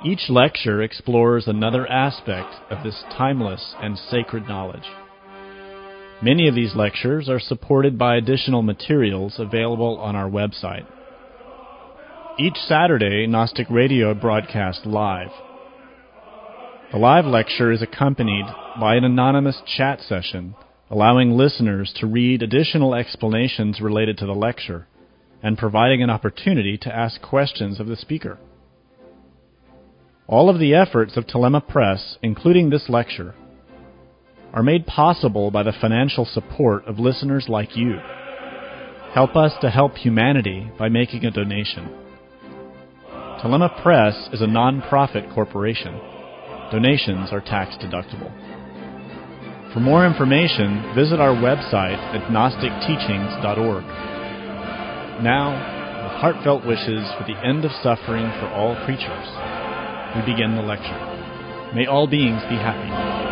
Each lecture explores another aspect of this timeless and sacred knowledge. Many of these lectures are supported by additional materials available on our website. Each Saturday, Gnostic Radio broadcasts live. The live lecture is accompanied by an anonymous chat session, allowing listeners to read additional explanations related to the lecture and providing an opportunity to ask questions of the speaker. All of the efforts of Thelema Press, including this lecture, are made possible by the financial support of listeners like you. Help us to help humanity by making a donation. Thelema Press is a non-profit corporation. Donations are tax-deductible. For more information, visit our website at gnosticteachings.org. Now, with heartfelt wishes for the end of suffering for all creatures, we begin the lecture. May all beings be happy.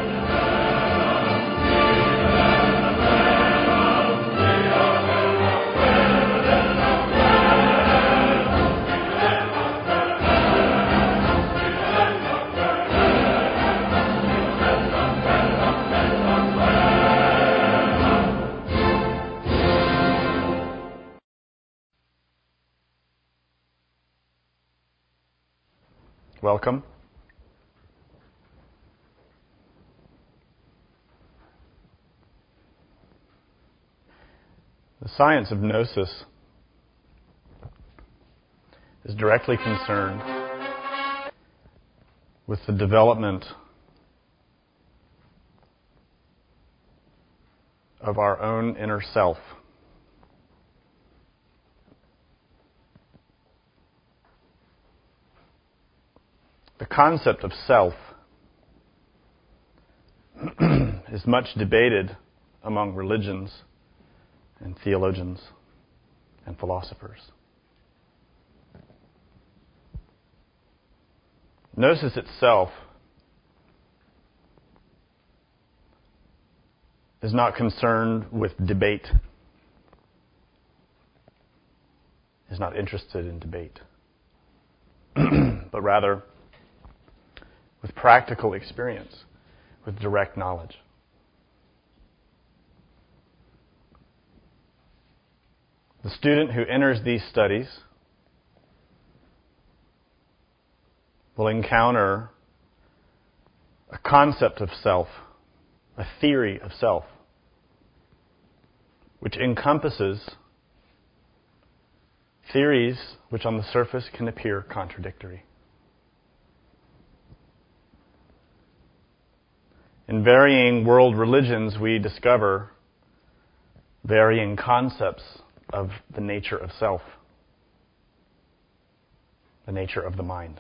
Welcome. The science of gnosis is directly concerned with the development of our own inner self. The concept of self is much debated among religions and theologians and philosophers. Gnosis itself is not concerned with debate, is not interested in debate, but rather with practical experience, with direct knowledge. The student who enters these studies will encounter a concept of self, a theory of self, which encompasses theories which on the surface can appear contradictory. In varying world religions, we discover varying concepts of the nature of self, the nature of the mind.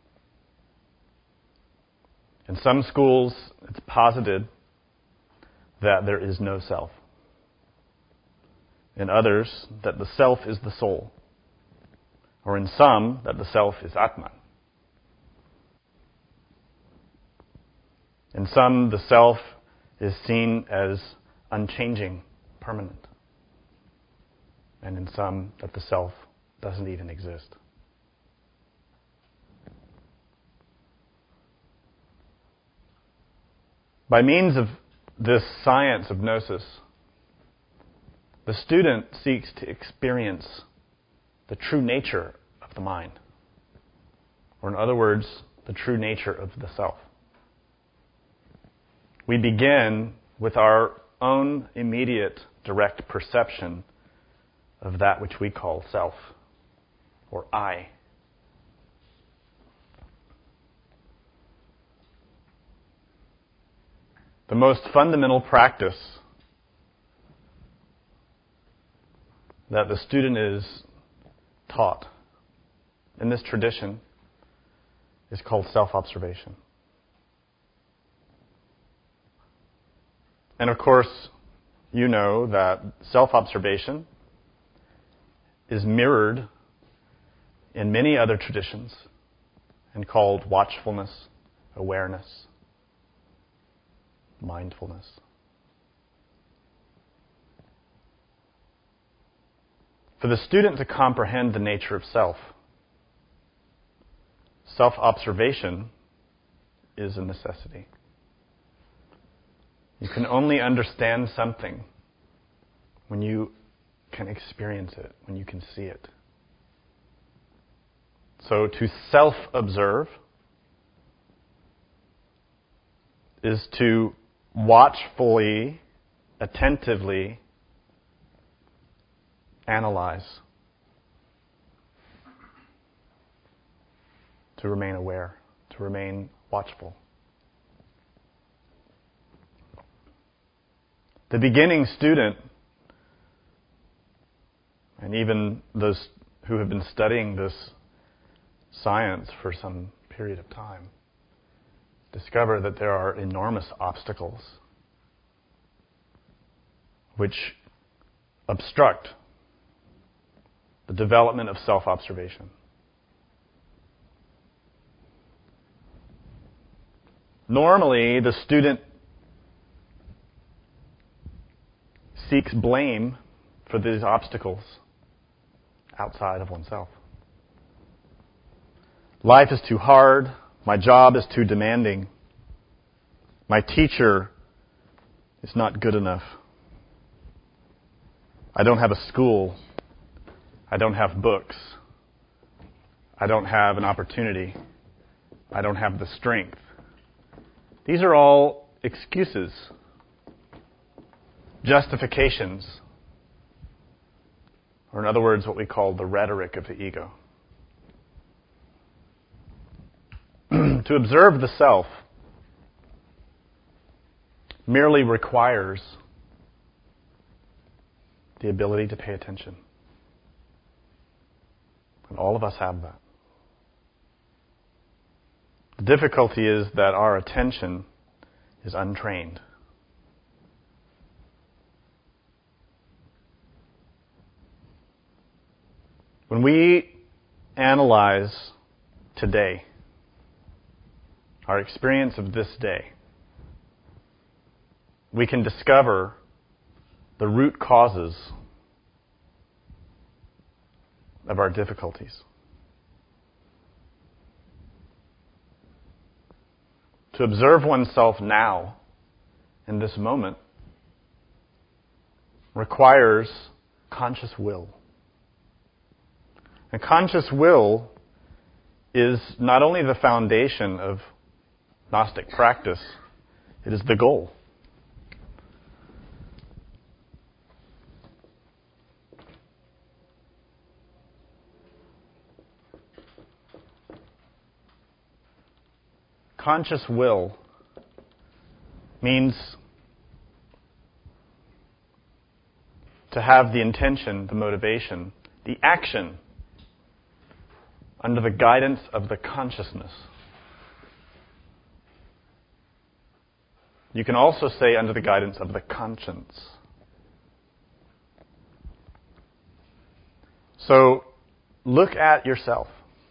In some schools, it's posited that there is no self. In others, that the self is the soul. Or in some, that the self is Atman. In some, the self is seen as unchanging, permanent. And in some, that the self doesn't even exist. By means of this science of gnosis, the student seeks to experience the true nature of the mind. Or in other words, the true nature of the self. We begin with our own immediate direct perception of that which we call self, or I. The most fundamental practice that the student is taught in this tradition is called self-observation. And of course, you know that self-observation is mirrored in many other traditions and called watchfulness, awareness, mindfulness. For the student to comprehend the nature of self, self-observation is a necessity. You can only understand something when you can experience it, when you can see it. So to self-observe is to watchfully, attentively analyze, to remain aware, to remain watchful. The beginning student, and even those who have been studying this science for some period of time, discover that there are enormous obstacles which obstruct the development of self-observation. Normally, the student seeks blame for these obstacles outside of oneself. Life is too hard. My job is too demanding. My teacher is not good enough. I don't have a school. I don't have books. I don't have an opportunity. I don't have the strength. These are all excuses, justifications, or in other words, what we call the rhetoric of the ego. To observe the self merely requires the ability to pay attention. And all of us have that. The difficulty is that our attention is untrained. When we analyze today, our experience of this day, we can discover the root causes of our difficulties. To observe oneself now, in this moment, requires conscious will. And conscious will is not only the foundation of Gnostic practice, it is the goal. Conscious will means to have the intention, the motivation, the action under the guidance of the consciousness. You can also say under the guidance of the conscience. So, look at yourself.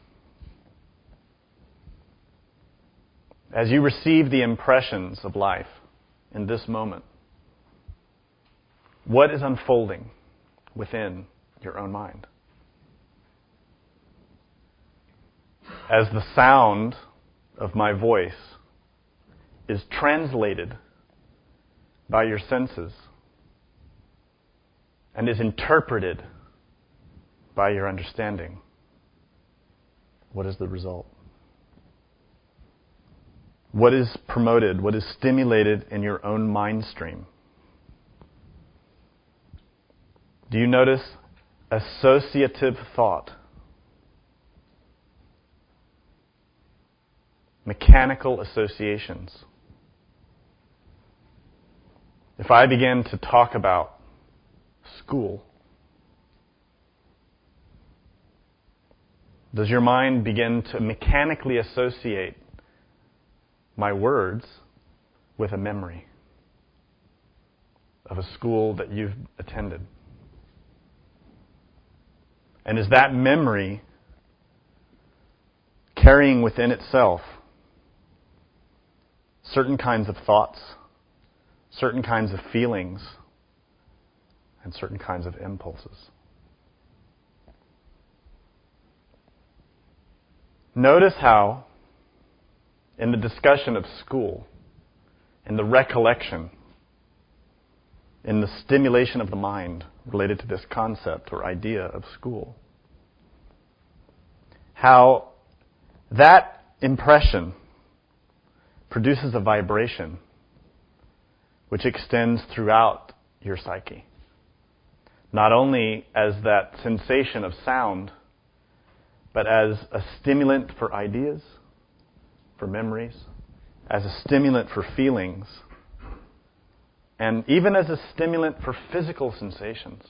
As you receive the impressions of life in this moment, what is unfolding within your own mind? As the sound of my voice is translated by your senses and is interpreted by your understanding, what is the result? What is promoted, what is stimulated in your own mind stream? Do you notice associative thought? Mechanical associations. If I begin to talk about school, does your mind begin to mechanically associate my words with a memory of a school that you've attended? And is that memory carrying within itself certain kinds of thoughts, certain kinds of feelings, and certain kinds of impulses? Notice how, in the discussion of school, in the recollection, in the stimulation of the mind related to this concept or idea of school, how that impression produces a vibration which extends throughout your psyche. Not only as that sensation of sound, but as a stimulant for ideas, for memories, as a stimulant for feelings, and even as a stimulant for physical sensations.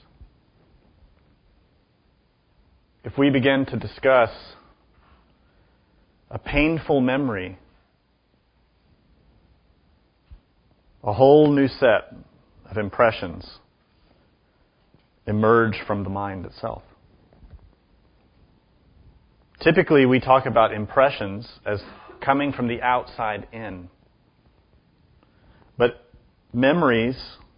If we begin to discuss a painful memory, a whole new set of impressions emerge from the mind itself. Typically, we talk about impressions as coming from the outside in. But memories,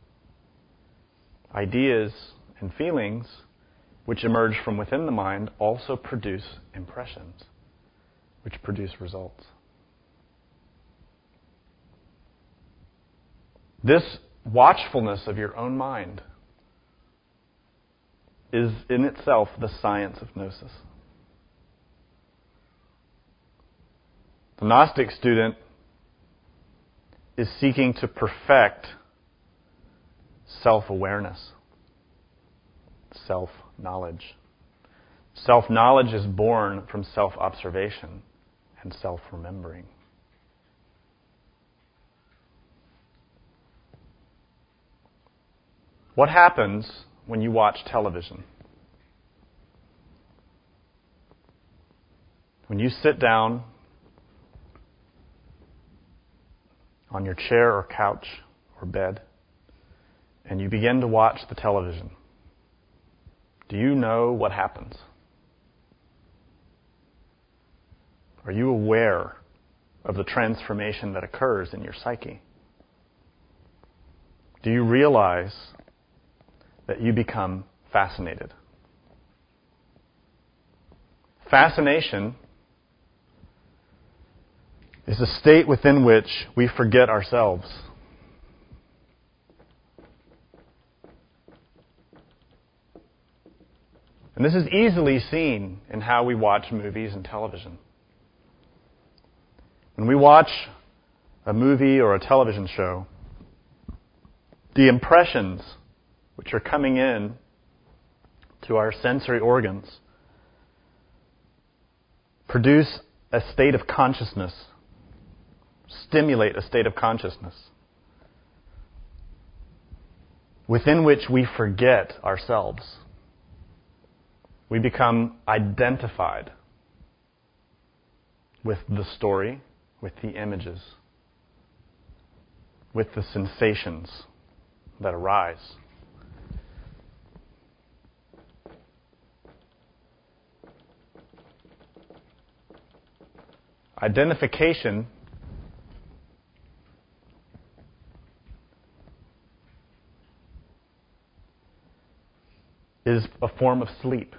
ideas, and feelings which emerge from within the mind also produce impressions, which produce results. This watchfulness of your own mind is in itself the science of gnosis. The Gnostic student is seeking to perfect self-awareness, self-knowledge. Self-knowledge is born from self-observation and self-remembering. What happens when you watch television? When you sit down on your chair or couch or bed and you begin to watch the television, do you know what happens? Are you aware of the transformation that occurs in your psyche? Do you realize that you become fascinated? Fascination is a state within which we forget ourselves. And this is easily seen in how we watch movies and television. When we watch a movie or a television show, the impressions which are coming in to our sensory organs produce a state of consciousness, stimulate a state of consciousness within which we forget ourselves. We become identified with the story, with the images, with the sensations that arise. Identification is a form of sleep.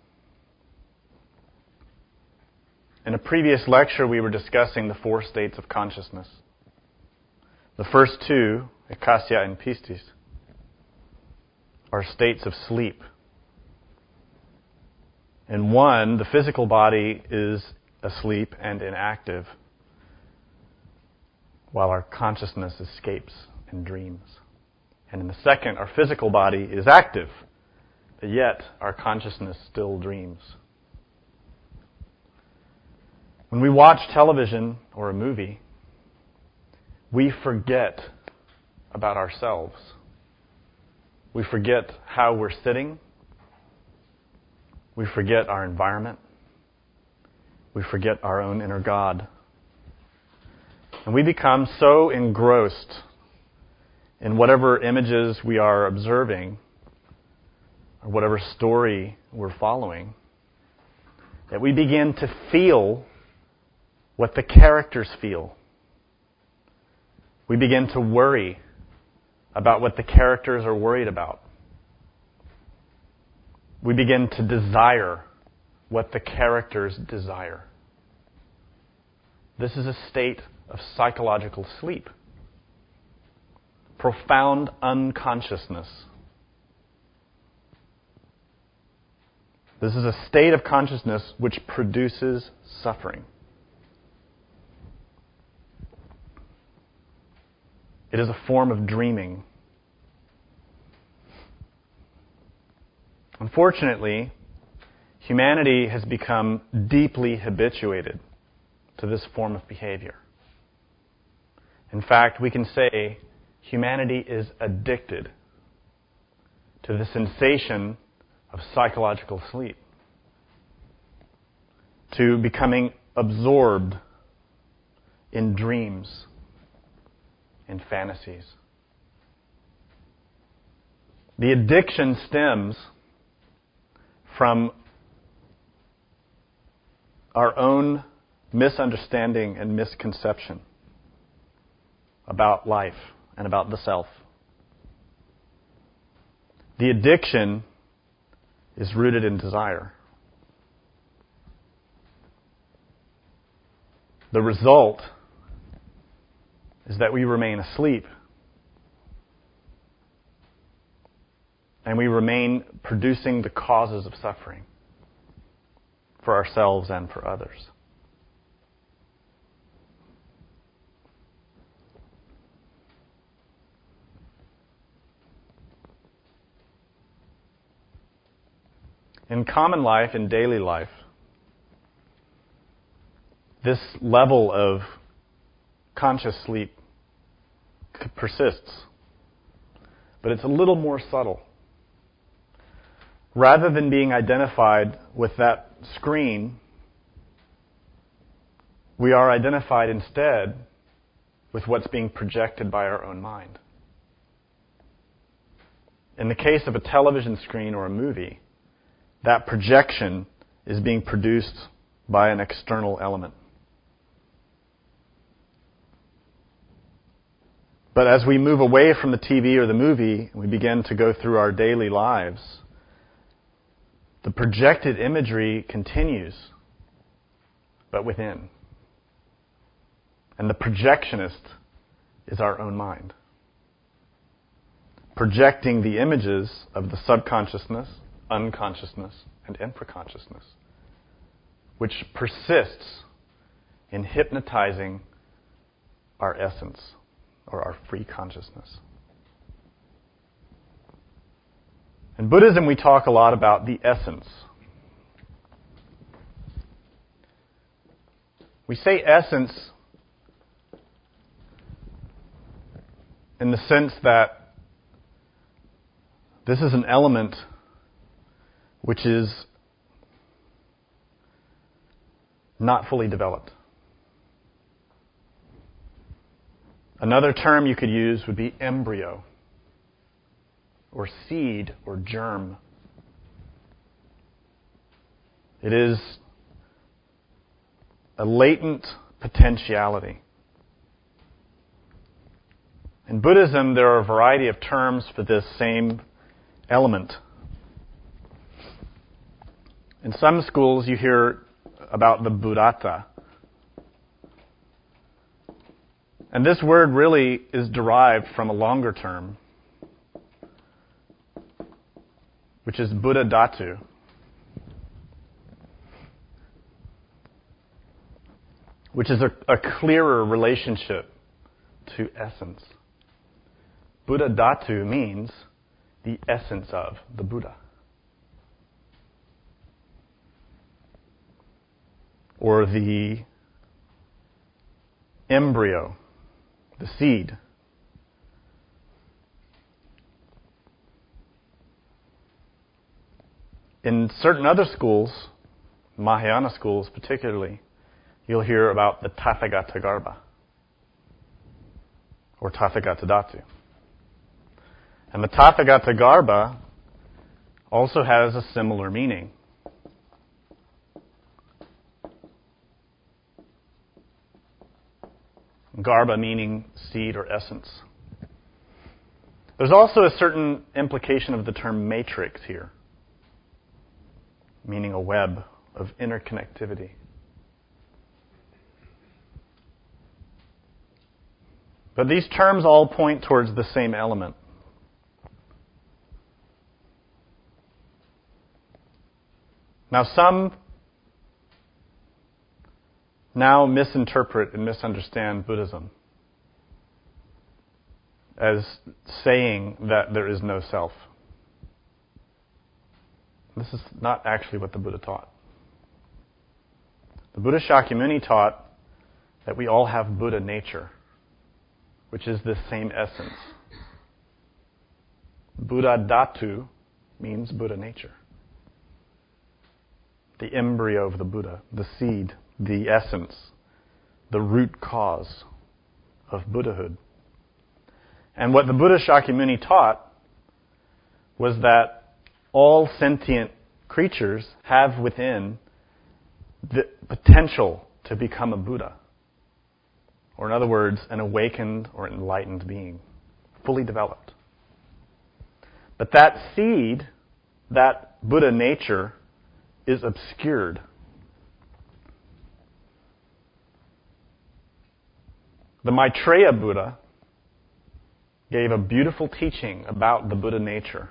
In a previous lecture, we were discussing the 4 states of consciousness. The first 2, ekasya and pistis, are states of sleep. In one, the physical body is asleep and inactive, while our consciousness escapes and dreams. And in the second, our physical body is active, but yet our consciousness still dreams. When we watch television or a movie, we forget about ourselves. We forget how we're sitting. We forget our environment. We forget our own inner God. And we become so engrossed in whatever images we are observing or whatever story we're following that we begin to feel what the characters feel. We begin to worry about what the characters are worried about. We begin to desire what the characters desire. This is a state of psychological sleep. Profound unconsciousness. This is a state of consciousness which produces suffering. It is a form of dreaming. Unfortunately, humanity has become deeply habituated to this form of behavior. In fact, we can say humanity is addicted to the sensation of psychological sleep, to becoming absorbed in dreams, in fantasies. The addiction stems from our own misunderstanding and misconception about life and about the self. The addiction is rooted in desire. The result is that we remain asleep and we remain producing the causes of suffering for ourselves and for others. In common life, in daily life, this level of conscious sleep persists, but it's a little more subtle. Rather than being identified with that screen, we are identified instead with what's being projected by our own mind. In the case of a television screen or a movie, that projection is being produced by an external element. But as we move away from the TV or the movie, we begin to go through our daily lives, the projected imagery continues, but within. And the projectionist is our own mind, projecting the images of the subconsciousness, unconsciousness, and infraconsciousness, which persists in hypnotizing our essence or our free consciousness. In Buddhism, we talk a lot about the essence. We say essence in the sense that this is an element which is not fully developed. Another term you could use would be embryo, or seed, or germ. It is a latent potentiality. In Buddhism, there are a variety of terms for this same element. In some schools, you hear about the Buddhata. And this word really is derived from a longer term, which is Buddha Dhatu. Which is a clearer relationship to essence. Buddha Dhatu means the essence of the Buddha. Or the embryo, the seed. In certain other schools, Mahayana schools particularly, you'll hear about the Tathagatagarbha, or Tathagata Dhatu. And the Tathagatagarbha also has a similar meaning. Garbha meaning seed or essence. There's also a certain implication of the term matrix here, meaning a web of interconnectivity. But these terms all point towards the same element. Now, some now misinterpret and misunderstand Buddhism as saying that there is no self. This is not actually what the Buddha taught. The Buddha Shakyamuni taught that we all have Buddha nature, which is this same essence. Buddha Dhatu means Buddha nature. The embryo of the Buddha, the seed, the essence, the root cause of Buddhahood. And what the Buddha Shakyamuni taught was that all sentient creatures have within the potential to become a Buddha. Or in other words, an awakened or enlightened being, fully developed. But that seed, that Buddha nature, is obscured. The Maitreya Buddha gave a beautiful teaching about the Buddha nature,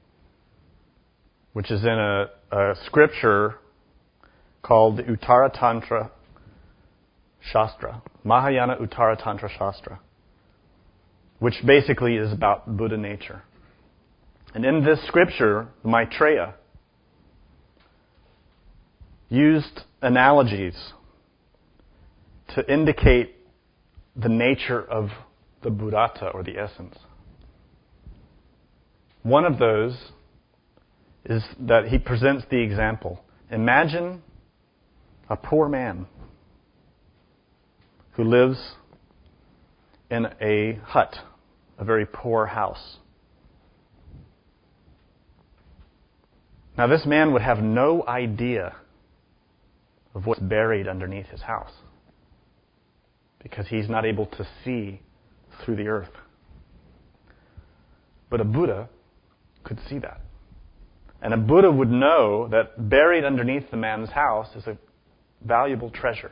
which is in a scripture called the Uttara Tantra Shastra, Mahayana Uttara Tantra Shastra, which basically is about Buddha nature. And in this scripture, Maitreya used analogies to indicate the nature of the Buddhata, or the essence. One of those is that he presents the example. Imagine a poor man who lives in a hut, a very poor house. Now, this man would have no idea of what's buried underneath his house because he's not able to see through the earth. But a Buddha could see that. And a Buddha would know that buried underneath the man's house is a valuable treasure.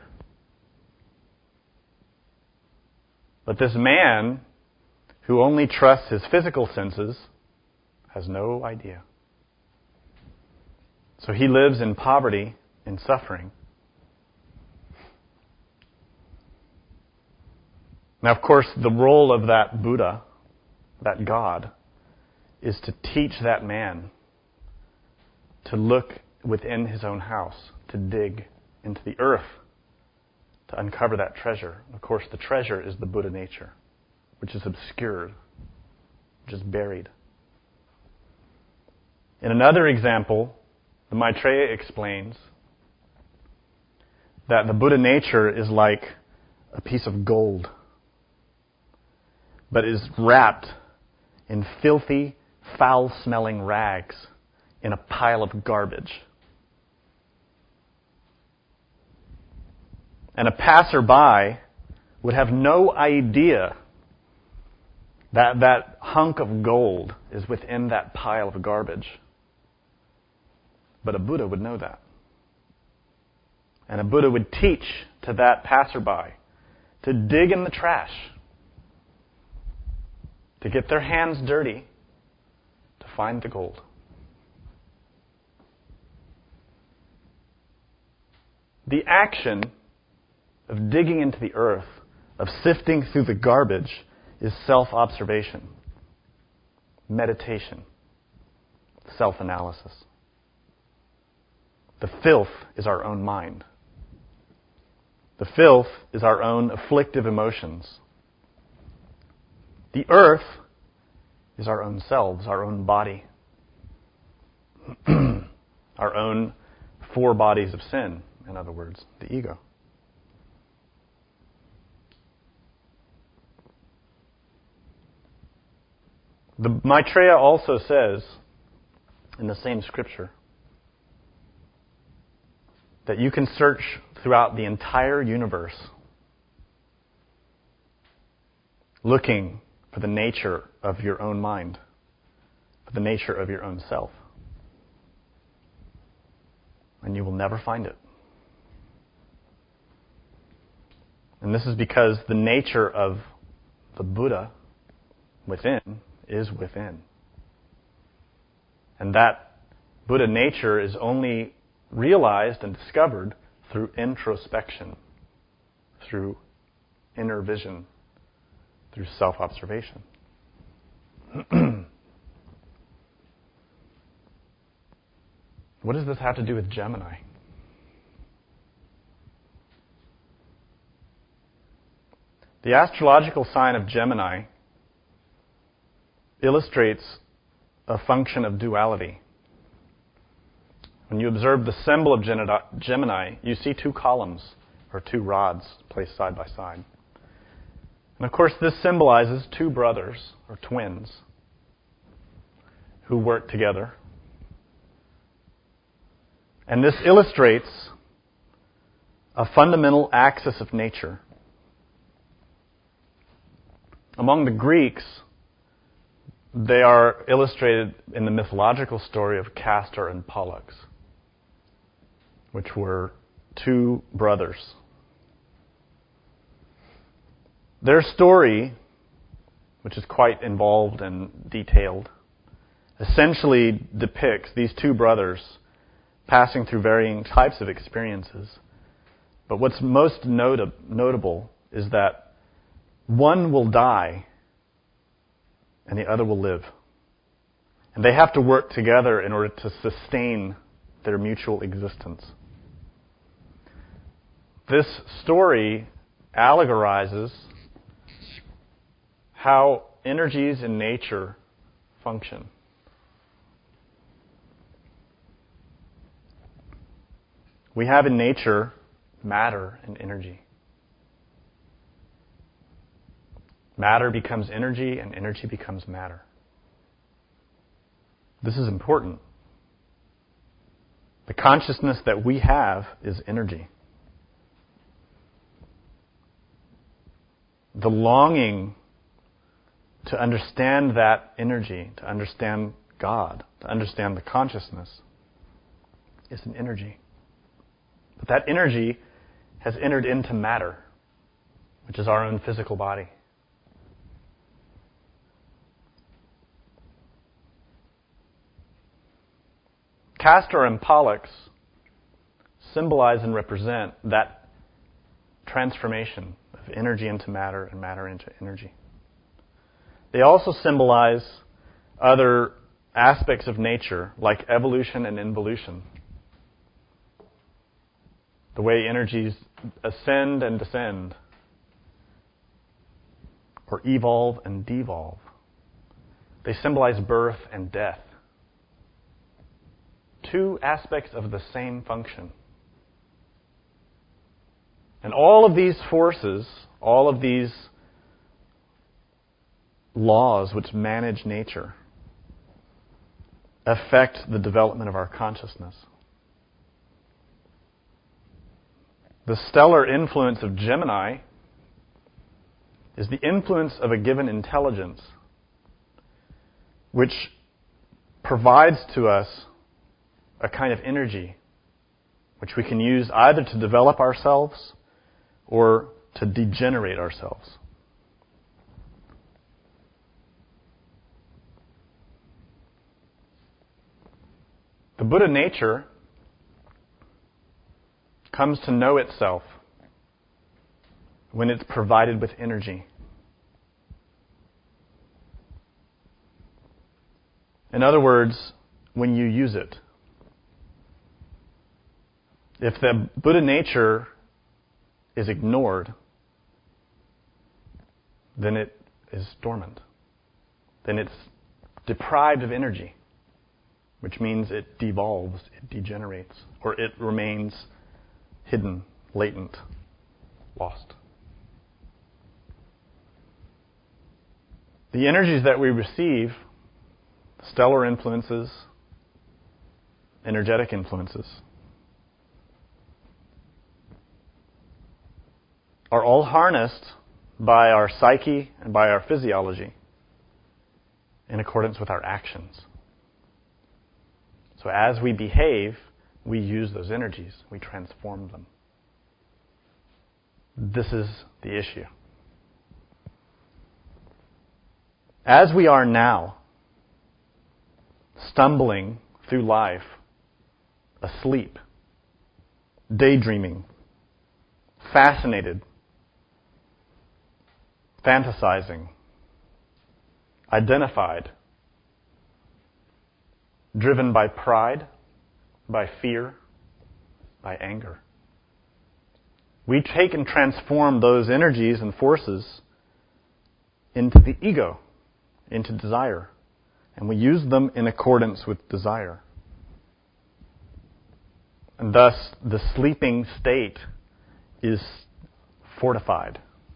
But this man, who only trusts his physical senses, has no idea. So he lives in poverty and suffering. Now, of course, the role of that Buddha, that God, is to teach that man to look within his own house, to dig into the earth, to uncover that treasure. Of course, the treasure is the Buddha nature, which is obscured, just buried. In another example, the Maitreya explains that the Buddha nature is like a piece of gold, but is wrapped in filthy, foul-smelling rags in a pile of garbage. And a passerby would have no idea that that hunk of gold is within that pile of garbage. But a Buddha would know that. And a Buddha would teach to that passerby to dig in the trash, to get their hands dirty, to find the gold. The action of digging into the earth, of sifting through the garbage, is self-observation, meditation, self-analysis. The filth is our own mind. The filth is our own afflictive emotions. The earth is our own selves, our own body, our own four bodies of sin, in other words, the ego. The Maitreya also says in the same scripture that you can search throughout the entire universe looking for the nature of your own mind, for the nature of your own self. And you will never find it. And this is because the nature of the Buddha within is within. And that Buddha nature is only realized and discovered through introspection, through inner vision, through self-observation. What does this have to do with Gemini? The astrological sign of Gemini illustrates a function of duality. When you observe the symbol of Gemini, you see two columns, or two rods, placed side by side. And of course, this symbolizes two brothers, or twins, who work together. And this illustrates a fundamental axis of nature. Among the Greeks, they are illustrated in the mythological story of Castor and Pollux, which were two brothers. Their story, which is quite involved and detailed, essentially depicts these two brothers passing through varying types of experiences. But what's most notable is that one will die and the other will live. And they have to work together in order to sustain their mutual existence. This story allegorizes how energies in nature function. We have in nature matter and energy. Matter becomes energy, and energy becomes matter. This is important. The consciousness that we have is energy. The longing to understand that energy, to understand God, to understand the consciousness, is an energy. But that energy has entered into matter, which is our own physical body. Castor and Pollux symbolize and represent that transformation of energy into matter and matter into energy. They also symbolize other aspects of nature, like evolution and involution. The way energies ascend and descend, or evolve and devolve. They symbolize birth and death. Two aspects of the same function. And all of these forces, all of these laws which manage nature, affect the development of our consciousness. The stellar influence of Gemini is the influence of a given intelligence which provides to us a kind of energy which we can use either to develop ourselves or to degenerate ourselves. The Buddha nature comes to know itself when it's provided with energy. In other words, when you use it. If the Buddha nature is ignored, then it is dormant. Then it's deprived of energy, which means it devolves, it degenerates, or it remains hidden, latent, lost. The energies that we receive, stellar influences, energetic influences, are all harnessed by our psyche and by our physiology in accordance with our actions. So as we behave, we use those energies, we transform them. This is the issue. As we are now, stumbling through life, asleep, daydreaming, fascinated, fantasizing, identified, driven by pride, by fear, by anger. We take and transform those energies and forces into the ego, into desire, and we use them in accordance with desire. And thus, the sleeping state is fortified.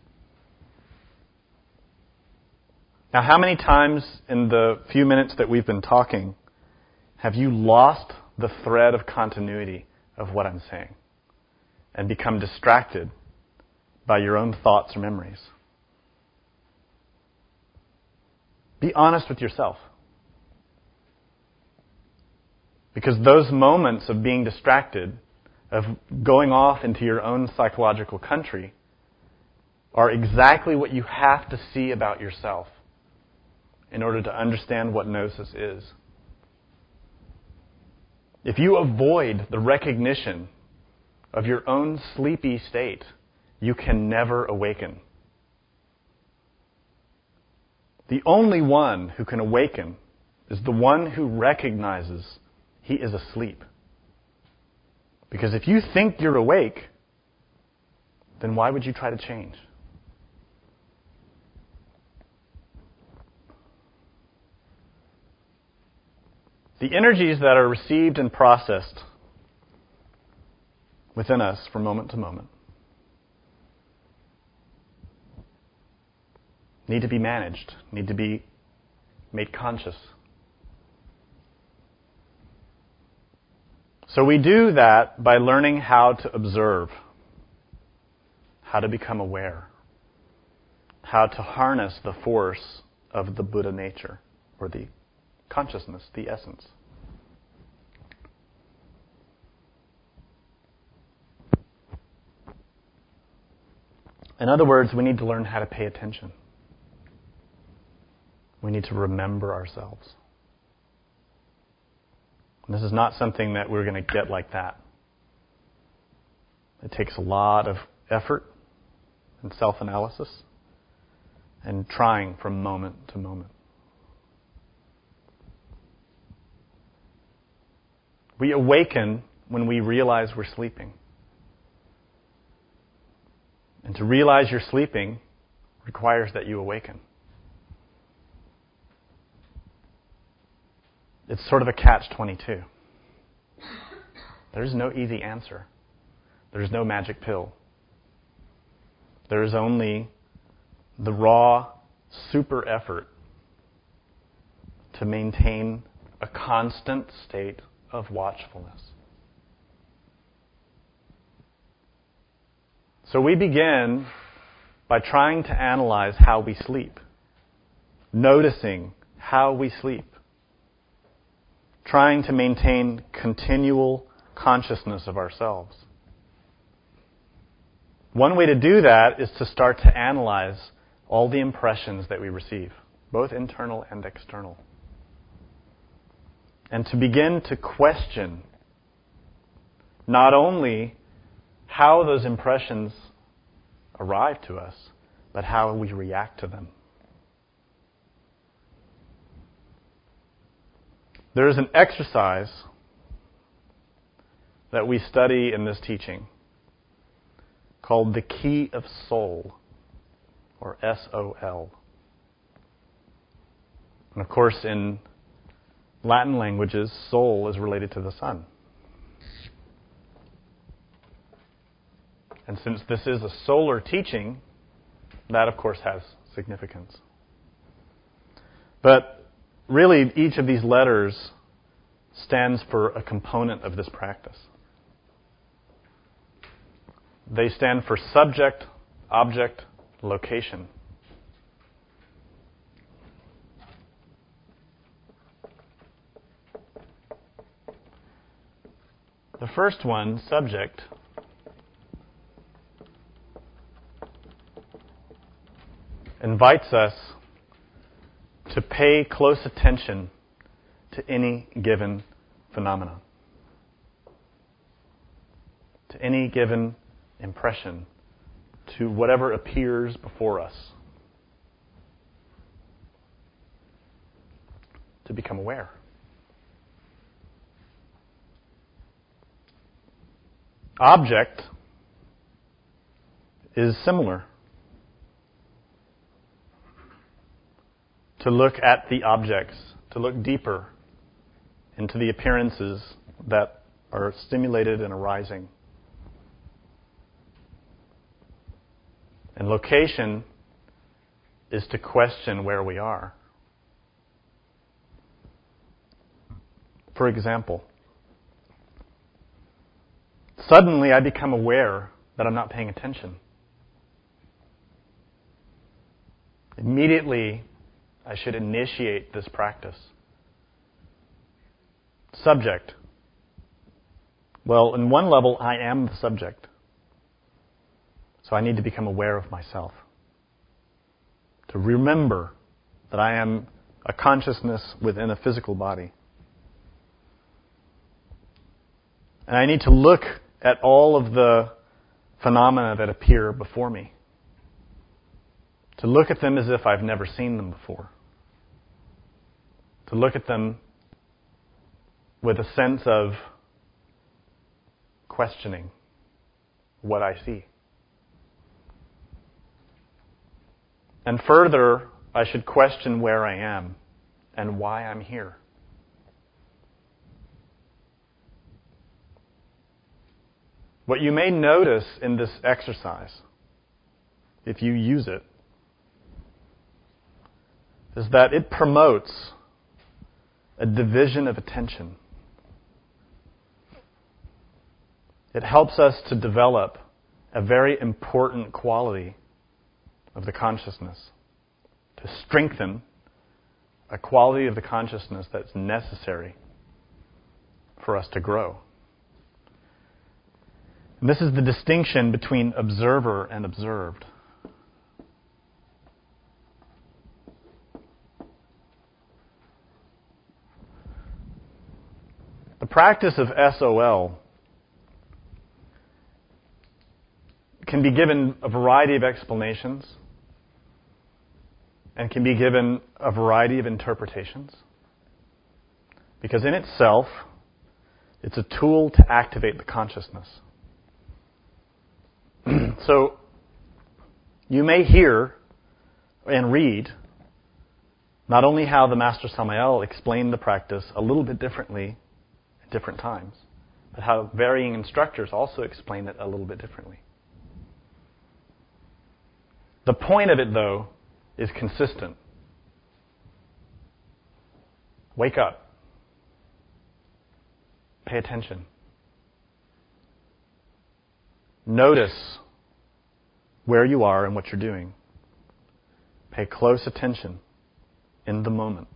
Now, how many times in the few minutes that we've been talking have you lost the thread of continuity of what I'm saying and become distracted by your own thoughts or memories? Be honest with yourself. Because those moments of being distracted, of going off into your own psychological country, are exactly what you have to see about yourself in order to understand what gnosis is. If you avoid the recognition of your own sleepy state, you can never awaken. The only one who can awaken is the one who recognizes he is asleep. Because if you think you're awake, then why would you try to change? The energies that are received and processed within us from moment to moment need to be managed, need to be made conscious. So we do that by learning how to observe, how to become aware, how to harness the force of the Buddha nature, or the consciousness, the essence. In other words, we need to learn how to pay attention. We need to remember ourselves. And this is not something that we're going to get like that. It takes a lot of effort and self-analysis and trying from moment to moment. We awaken when we realize we're sleeping. And to realize you're sleeping requires that you awaken. It's sort of a catch-22. There's no easy answer. There's no magic pill. There is only the raw, super effort to maintain a constant state of watchfulness. So we begin by trying to analyze how we sleep, noticing how we sleep, trying to maintain continual consciousness of ourselves. One way to do that is to start to analyze all the impressions that we receive, both internal and external. And to begin to question not only how those impressions arrive to us, but how we react to them. There is an exercise that we study in this teaching called the Key of Soul, or S-O-L. And of course, in Latin languages, soul is related to the sun. And since this is a solar teaching, that of course has significance. But really, each of these letters stands for a component of this practice. They stand for subject, object, location. The first one, subject, invites us to pay close attention to any given phenomenon, to any given impression, to whatever appears before us, to become aware. Object is similar. To look at the objects, to look deeper into the appearances that are stimulated and arising. And location is to question where we are. For example, suddenly I become aware that I'm not paying attention. Immediately, I should initiate this practice. Subject. Well, in one level, I am the subject. So I need to become aware of myself. To remember that I am a consciousness within a physical body. And I need to look at all of the phenomena that appear before me. To look at them as if I've never seen them before. To look at them with a sense of questioning what I see. And further, I should question where I am and why I'm here. What you may notice in this exercise, if you use it, is that it promotes a division of attention. It helps us to develop a very important quality of the consciousness, to strengthen a quality of the consciousness that's necessary for us to grow. And this is the distinction between observer and observed. The practice of SOL can be given a variety of explanations and can be given a variety of interpretations. Because in itself, it's a tool to activate the consciousness. So, you may hear and read not only how the Master Samael explained the practice a little bit differently at different times, but how varying instructors also explain it a little bit differently. The point of it, though, is consistent. Wake up. Pay attention. Notice where you are and what you're doing. Pay close attention in the moment.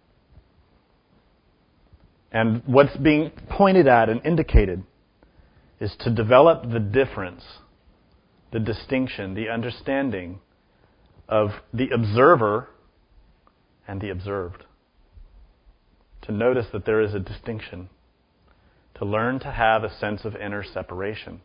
And what's being pointed at and indicated is to develop the difference, the distinction, the understanding of the observer and the observed. To notice that there is a distinction. To learn to have a sense of inner separation.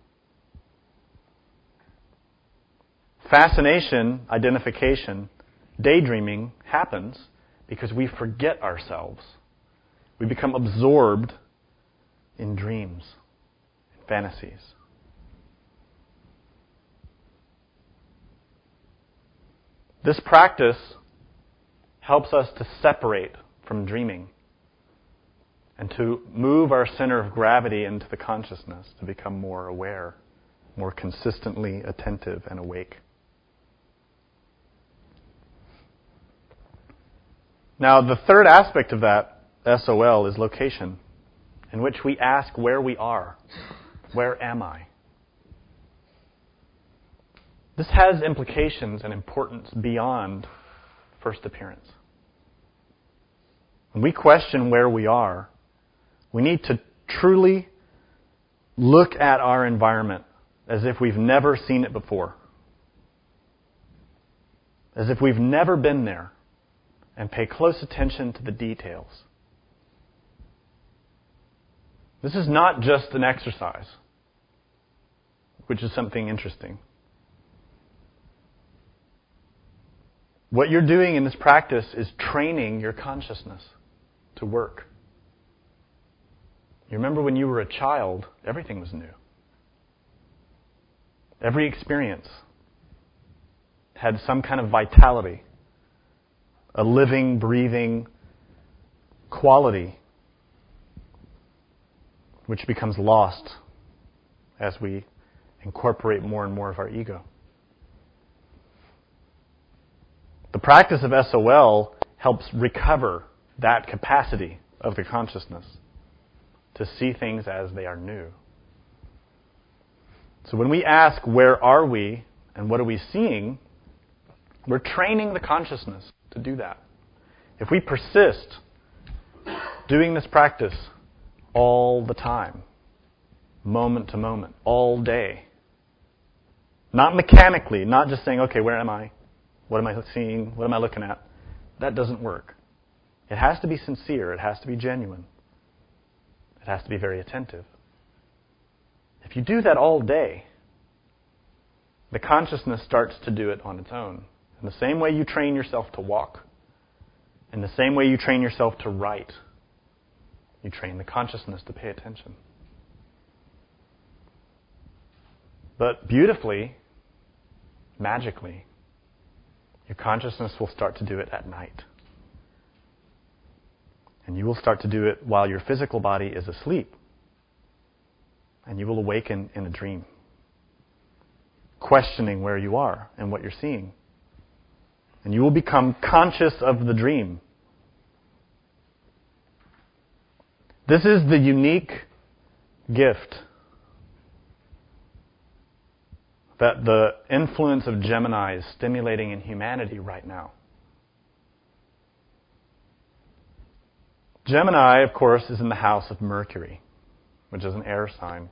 Fascination, identification, daydreaming happens because we forget ourselves. We become absorbed in dreams, fantasies. This practice helps us to separate from dreaming and to move our center of gravity into the consciousness to become more aware, more consistently attentive and awake. Now, the third aspect of that SOL is location, in which we ask where we are. Where am I? This has implications and importance beyond first appearance. When we question where we are, we need to truly look at our environment as if we've never seen it before. As if we've never been there and pay close attention to the details. This is not just an exercise, which is something interesting. What you're doing in this practice is training your consciousness to work. You remember when you were a child, everything was new. Every experience had some kind of vitality, a living, breathing quality, which becomes lost as we incorporate more and more of our ego. The practice of SOL helps recover that capacity of the consciousness to see things as they are new. So when we ask, where are we and what are we seeing, we're training the consciousness to do that. If we persist doing this practice all the time, moment to moment, all day, not mechanically, not just saying, okay, where am I? What am I seeing? What am I looking at? That doesn't work. It has to be sincere. It has to be genuine. It has to be very attentive. If you do that all day, the consciousness starts to do it on its own. In the same way you train yourself to walk, in the same way you train yourself to write, you train the consciousness to pay attention. But beautifully, magically, your consciousness will start to do it at night. And you will start to do it while your physical body is asleep. And you will awaken in a dream, questioning where you are and what you're seeing. And you will become conscious of the dream. This is the unique gift that the influence of Gemini is stimulating in humanity right now. Gemini, of course, is in the house of Mercury, which is an air sign.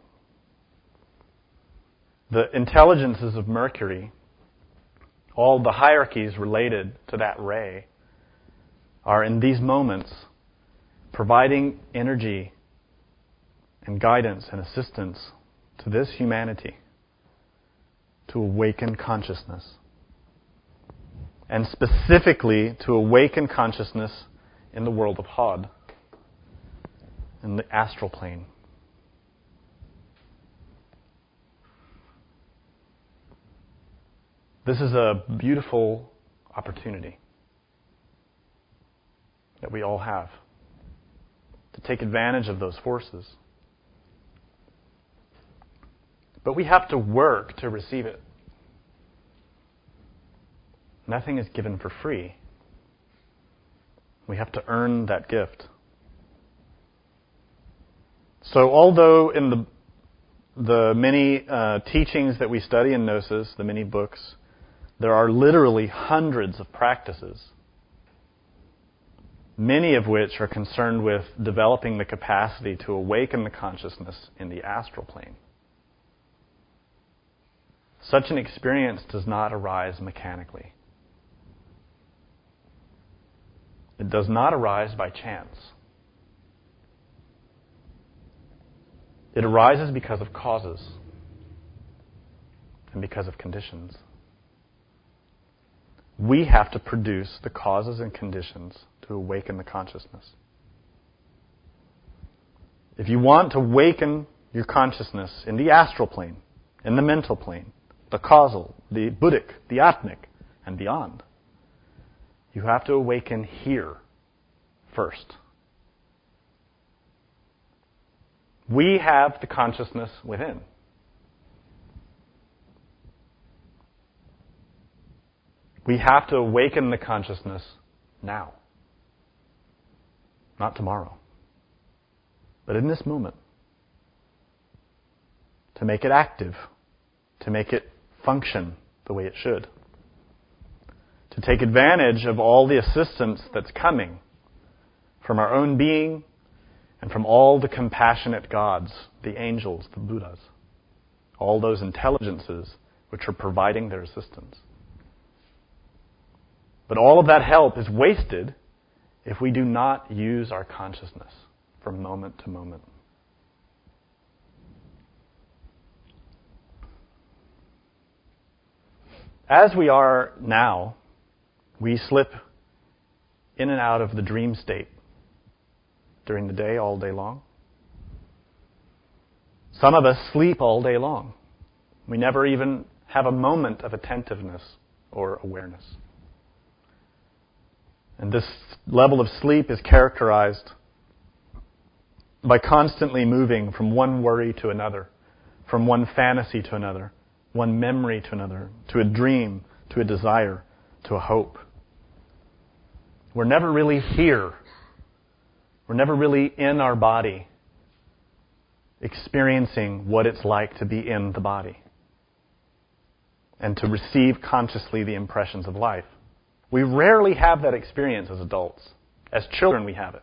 The intelligences of Mercury, all the hierarchies related to that ray, are in these moments providing energy and guidance and assistance to this humanity to awaken consciousness. And specifically to awaken consciousness in the world of Hod, in the astral plane. This is a beautiful opportunity that we all have to take advantage of those forces. But we have to work to receive it. Nothing is given for free. We have to earn that gift. So although in the many teachings that we study in Gnosis, the many books, there are literally hundreds of practices, many of which are concerned with developing the capacity to awaken the consciousness in the astral plane. Such an experience does not arise mechanically. It does not arise by chance. It arises because of causes and because of conditions. We have to produce the causes and conditions to awaken the consciousness. If you want to awaken your consciousness in the astral plane, in the mental plane, the causal, the buddhic, the atmic, and beyond, you have to awaken here first. We have the consciousness within. We have to awaken the consciousness now. Not tomorrow. But in this moment. To make it active. To make it function the way it should. To take advantage of all the assistance that's coming from our own being and from all the compassionate gods, the angels, the Buddhas, all those intelligences which are providing their assistance. But all of that help is wasted if we do not use our consciousness from moment to moment. As we are now, we slip in and out of the dream state during the day, all day long. Some of us sleep all day long. We never even have a moment of attentiveness or awareness. And this level of sleep is characterized by constantly moving from one worry to another, from one fantasy to another, one memory to another, to a dream, to a desire, to a hope. We're never really here. We're never really in our body, experiencing what it's like to be in the body and to receive consciously the impressions of life. We rarely have that experience as adults. As children, we have it.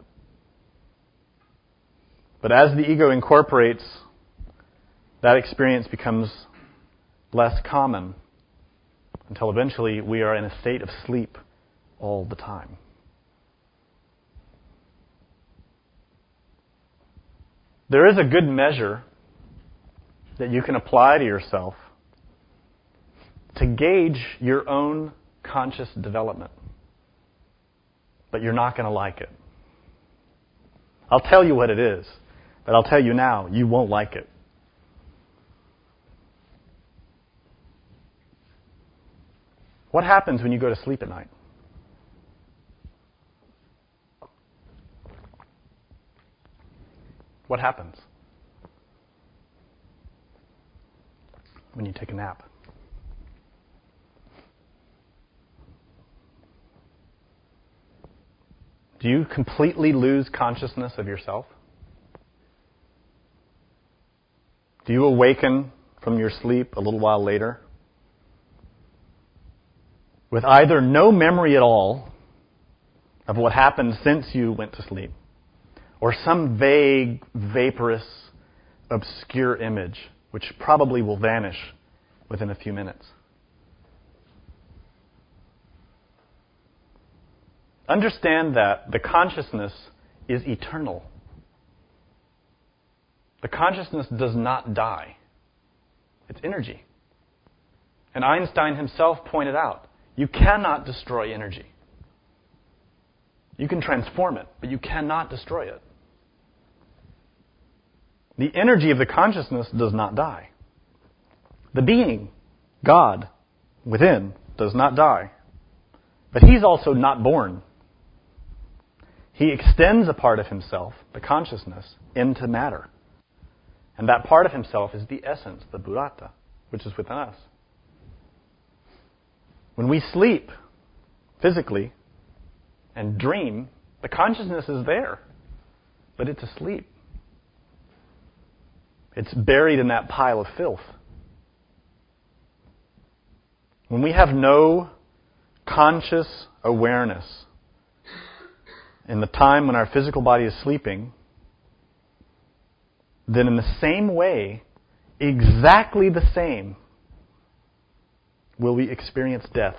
But as the ego incorporates, that experience becomes less common until eventually we are in a state of sleep all the time. There is a good measure that you can apply to yourself to gauge your own conscious development. But you're not going to like it. I'll tell you what it is, but I'll tell you now, you won't like it. What happens when you go to sleep at night? What happens when you take a nap? Do you completely lose consciousness of yourself? Do you awaken from your sleep a little while later with either no memory at all of what happened since you went to sleep, or some vague, vaporous, obscure image which probably will vanish within a few minutes? Understand that the consciousness is eternal. The consciousness does not die. It's energy. And Einstein himself pointed out, you cannot destroy energy. You can transform it, but you cannot destroy it. The energy of the consciousness does not die. The being, God, within, does not die. But he's also not born. He extends a part of himself, the consciousness, into matter. And that part of himself is the essence, the Burata, which is within us. When we sleep physically and dream, the consciousness is there, but it's asleep. It's buried in that pile of filth. When we have no conscious awareness in the time when our physical body is sleeping, then in the same way, exactly the same, will we experience death.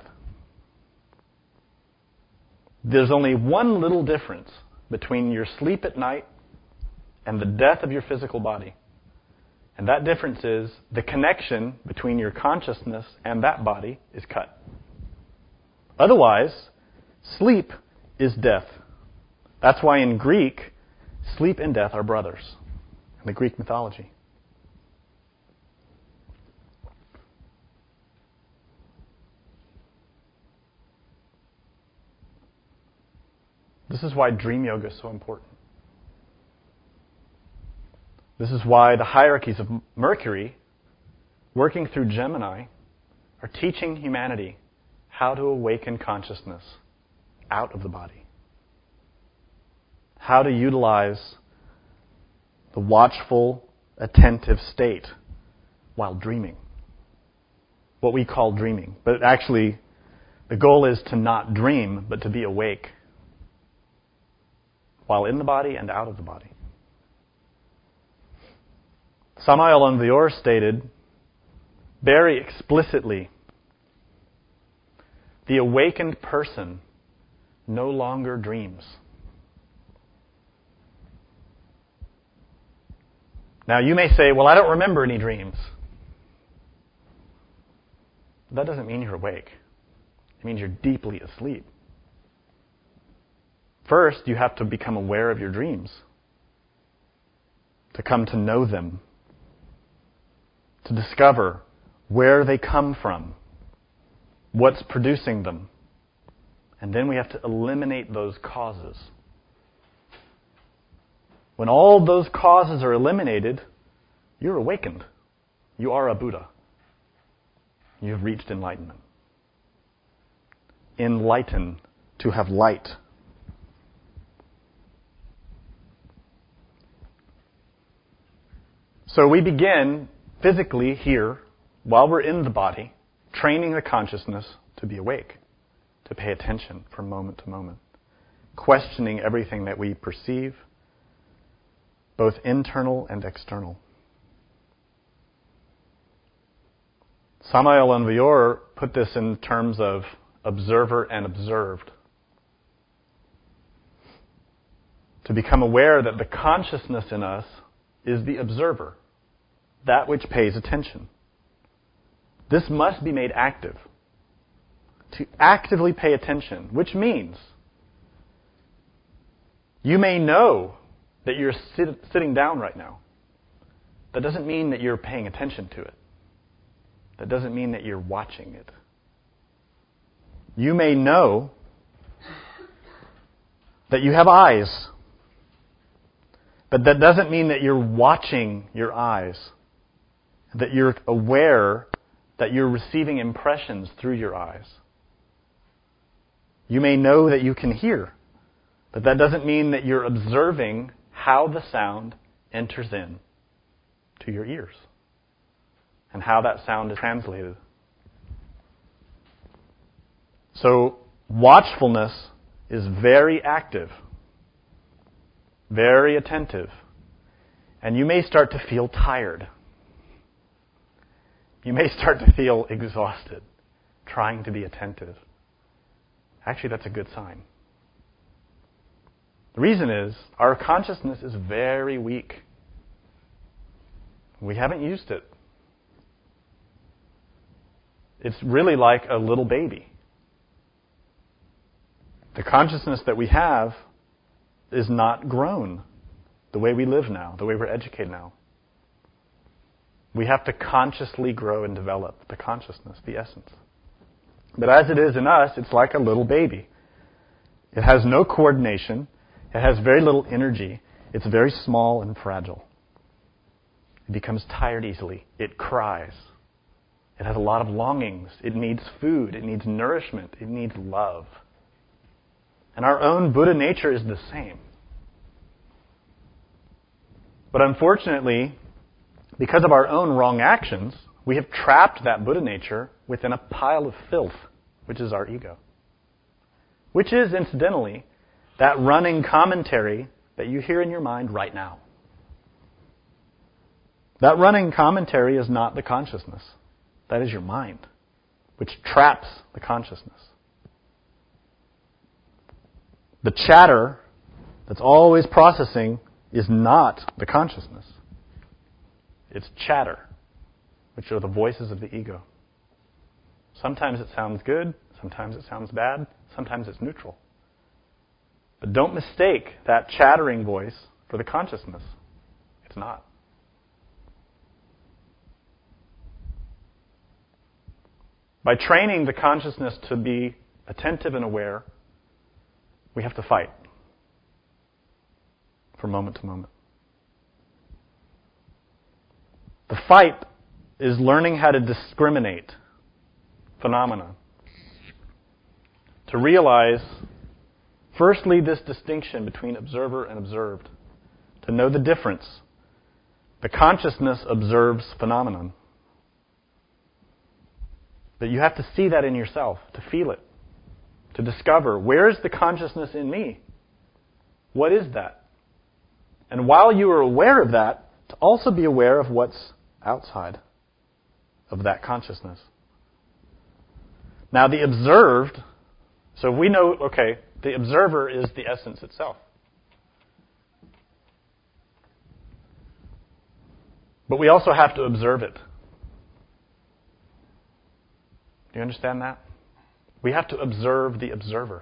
There's only one little difference between your sleep at night and the death of your physical body. And that difference is the connection between your consciousness and that body is cut. Otherwise, sleep is death. That's why in Greek, sleep and death are brothers in the Greek mythology. This is why dream yoga is so important. This is why the hierarchies of Mercury, working through Gemini, are teaching humanity how to awaken consciousness out of the body. How to utilize the watchful, attentive state while dreaming. What we call dreaming. But actually, the goal is to not dream, but to be awake while in the body and out of the body. Samael Aun Weor stated very explicitly, the awakened person no longer dreams. Now, you may say, well, I don't remember any dreams. That doesn't mean you're awake. It means you're deeply asleep. First, you have to become aware of your dreams, to come to know them, to discover where they come from, what's producing them. And then we have to eliminate those causes. When all those causes are eliminated, you're awakened. You are a Buddha. You've reached enlightenment. Enlighten, to have light. So we begin physically here, while we're in the body, training the consciousness to be awake, to pay attention from moment to moment, questioning everything that we perceive, both internal and external. Samael Aun Weor put this in terms of observer and observed. To become aware that the consciousness in us is the observer, that which pays attention. This must be made active. To actively pay attention, which means you may know that you're sitting down right now. That doesn't mean that you're paying attention to it. That doesn't mean that you're watching it. You may know that you have eyes, but that doesn't mean that you're watching your eyes, that you're aware that you're receiving impressions through your eyes. You may know that you can hear, but that doesn't mean that you're observing how the sound enters in to your ears and how that sound is translated. So watchfulness is very active, very attentive, and you may start to feel tired. You may start to feel exhausted trying to be attentive. Actually, that's a good sign. The reason is our consciousness is very weak. We haven't used it. It's really like a little baby. The consciousness that we have is not grown the way we live now, the way we're educated now. We have to consciously grow and develop the consciousness, the essence. But as it is in us, it's like a little baby. It has no coordination. It has very little energy. It's very small and fragile. It becomes tired easily. It cries. It has a lot of longings. It needs food. It needs nourishment. It needs love. And our own Buddha nature is the same. But unfortunately, because of our own wrong actions, we have trapped that Buddha nature within a pile of filth, which is our ego. Which is, incidentally, that running commentary that you hear in your mind right now. That running commentary is not the consciousness. That is your mind, which traps the consciousness. The chatter that's always processing is not the consciousness. It's chatter, which are the voices of the ego. Sometimes it sounds good, sometimes it sounds bad, sometimes it's neutral. But don't mistake that chattering voice for the consciousness. It's not. By training the consciousness to be attentive and aware, we have to fight from moment to moment. The fight is learning how to discriminate phenomena. To realize, firstly, this distinction between observer and observed. To know the difference. The consciousness observes phenomenon. But you have to see that in yourself, to feel it, to discover, where is the consciousness in me? What is that? And while you are aware of that, to also be aware of what's outside of that consciousness. Now the observed, so we know, okay, the observer is the essence itself. But we also have to observe it. Do you understand that? We have to observe the observer.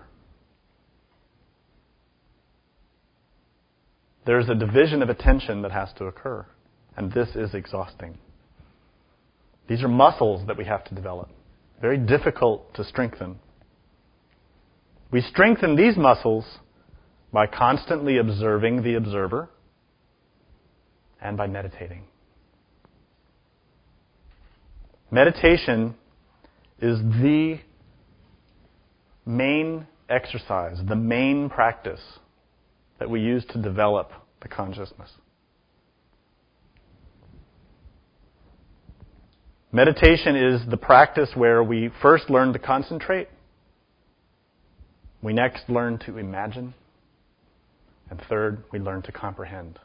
There's a division of attention that has to occur, and this is exhausting. These are muscles that we have to develop. Very difficult to strengthen. We strengthen these muscles by constantly observing the observer and by meditating. Meditation is the main exercise, the main practice that we use to develop the consciousness. Meditation is the practice where we first learn to concentrate, we next learn to imagine, and third, we learn to comprehend.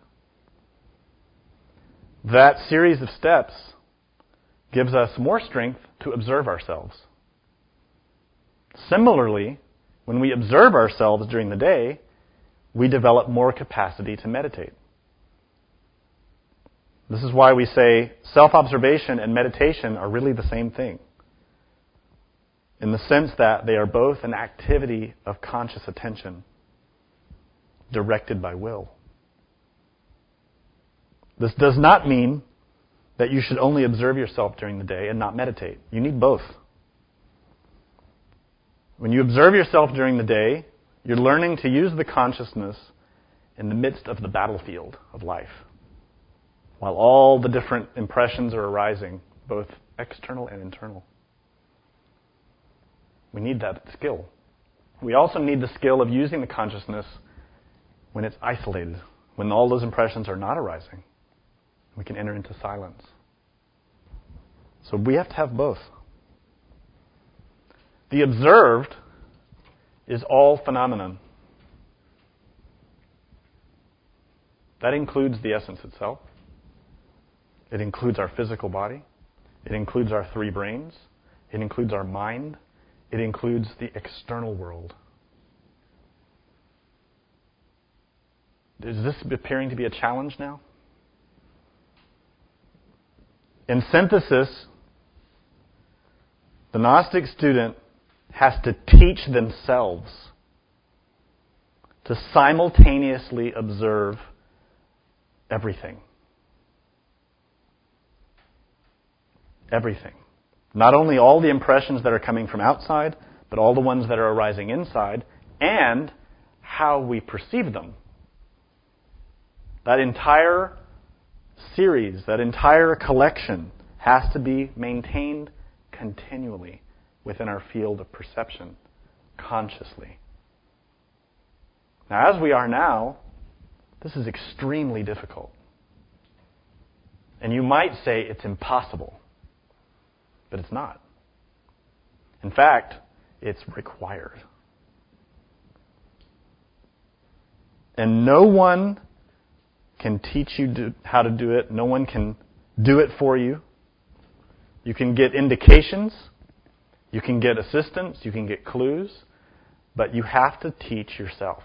That series of steps gives us more strength to observe ourselves. Similarly, when we observe ourselves during the day, we develop more capacity to meditate. This is why we say self-observation and meditation are really the same thing, in the sense that they are both an activity of conscious attention directed by will. This does not mean that you should only observe yourself during the day and not meditate. You need both. When you observe yourself during the day, you're learning to use the consciousness in the midst of the battlefield of life, while all the different impressions are arising, both external and internal. We need that skill. We also need the skill of using the consciousness when it's isolated, when all those impressions are not arising. We can enter into silence. So we have to have both. The observed is all phenomenon. That includes the essence itself. It includes our physical body. It includes our three brains. It includes our mind. It includes the external world. Is this appearing to be a challenge now? In synthesis, the Gnostic student has to teach themselves to simultaneously observe everything. Everything. Not only all the impressions that are coming from outside, but all the ones that are arising inside, and how we perceive them. That entire series, that entire collection has to be maintained continually within our field of perception, consciously. Now, as we are now, this is extremely difficult. And you might say it's impossible, but it's not. In fact, it's required. And no one can teach you how to do it. No one can do it for you. You can get indications, you can get assistance, you can get clues, but you have to teach yourself.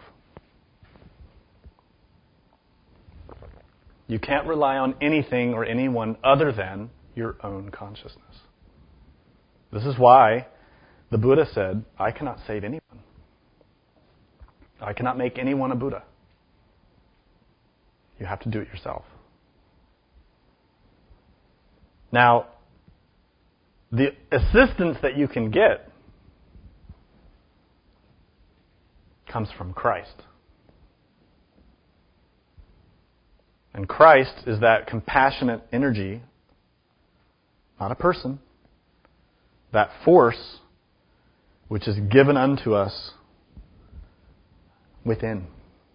You can't rely on anything or anyone other than your own consciousness. This is why the Buddha said, I cannot save anyone. I cannot make anyone a Buddha. You have to do it yourself. Now, the assistance that you can get comes from Christ. And Christ is that compassionate energy, not a person, that force which is given unto us within.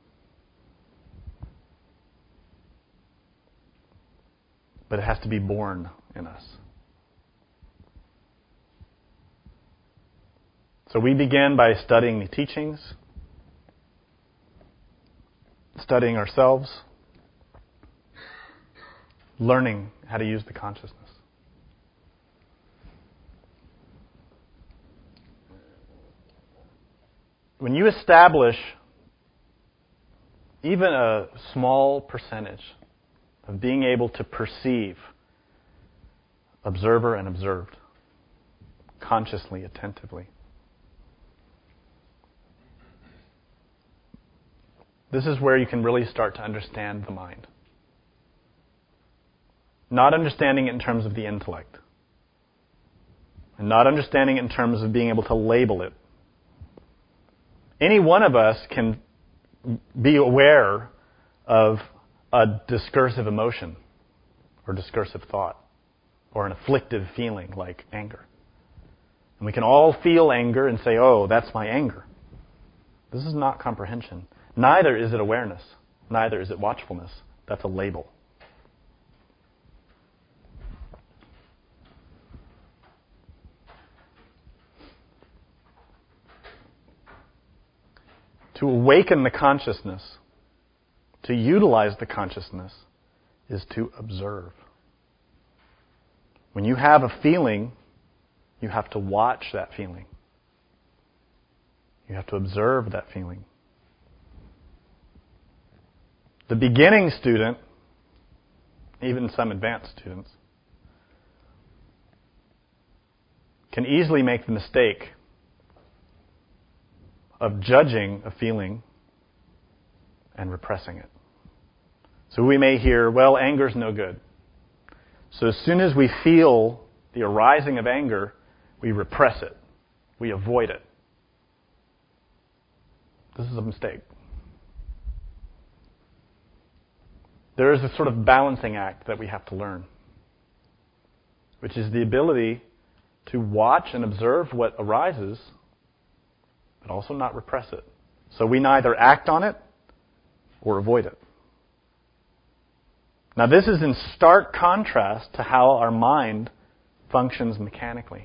But it has to be born in us. So we begin by studying the teachings, studying ourselves, learning how to use the consciousness. When you establish even a small percentage of being able to perceive, observer and observed, consciously, attentively. This is where you can really start to understand the mind. Not understanding it in terms of the intellect. And not understanding it in terms of being able to label it. Any one of us can be aware of a discursive emotion or discursive thought or an afflictive feeling like anger. And we can all feel anger and say, oh, that's my anger. This is not comprehension. Neither is it awareness. Neither is it watchfulness. That's a label. To awaken the consciousness, to utilize the consciousness, is to observe. When you have a feeling, you have to watch that feeling. You have to observe that feeling. The beginning student, even some advanced students, can easily make the mistake of judging a feeling and repressing it. So we may hear, well, anger's no good. So as soon as we feel the arising of anger, we repress it. We avoid it. This is a mistake. There is a sort of balancing act that we have to learn, which is the ability to watch and observe what arises, but also not repress it. So we neither act on it or avoid it. Now this is in stark contrast to how our mind functions mechanically.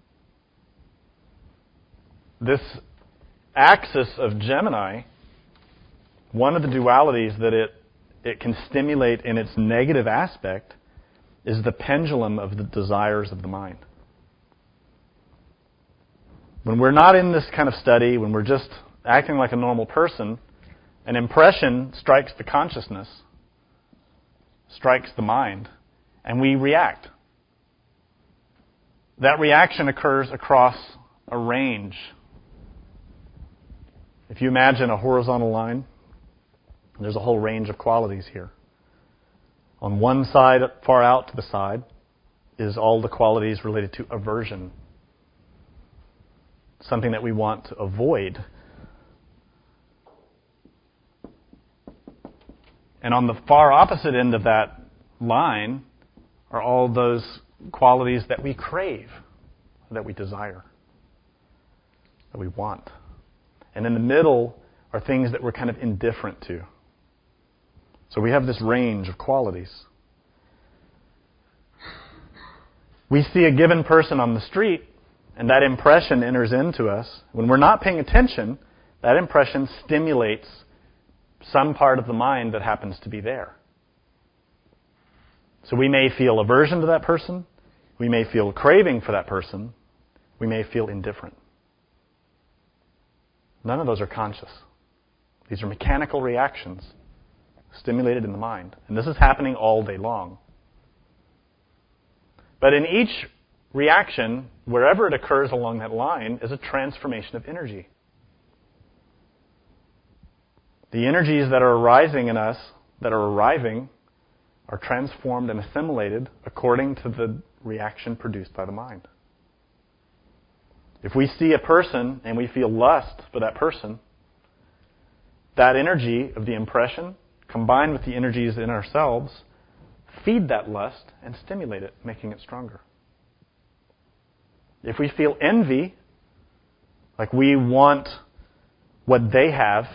This axis of Gemini, one of the dualities that it can stimulate in its negative aspect is the pendulum of the desires of the mind. When we're not in this kind of study, when we're just acting like a normal person, an impression strikes the consciousness, strikes the mind, and we react. That reaction occurs across a range. If you imagine a horizontal line, there's a whole range of qualities here. On one side, far out to the side, is all the qualities related to aversion. Something that we want to avoid. And on the far opposite end of that line are all those qualities that we crave, that we desire, that we want. And in the middle are things that we're kind of indifferent to. So we have this range of qualities. We see a given person on the street, and that impression enters into us. When we're not paying attention, that impression stimulates some part of the mind that happens to be there. So we may feel aversion to that person. We may feel craving for that person. We may feel indifferent. None of those are conscious. These are mechanical reactions stimulated in the mind. And this is happening all day long. But in each reaction, wherever it occurs along that line, is a transformation of energy. The energies that are arising in us, that are arriving, are transformed and assimilated according to the reaction produced by the mind. If we see a person and we feel lust for that person, that energy of the impression, combined with the energies in ourselves, feed that lust and stimulate it, making it stronger. If we feel envy, like we want what they have,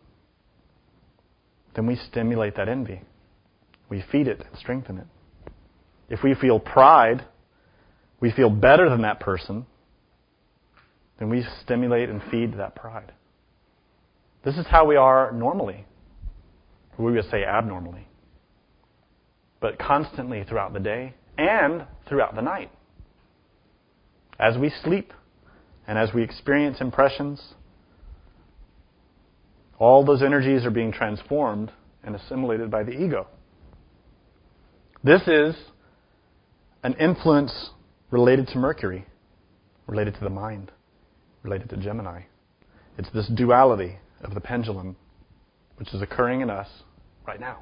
then we stimulate that envy. We feed it and strengthen it. If we feel pride, we feel better than that person, then we stimulate and feed that pride. This is how we are normally. We would say abnormally. But constantly throughout the day and throughout the night. As we sleep and as we experience impressions, all those energies are being transformed and assimilated by the ego. This is an influence related to Mercury, related to the mind, related to Gemini. It's this duality of the pendulum which is occurring in us right now.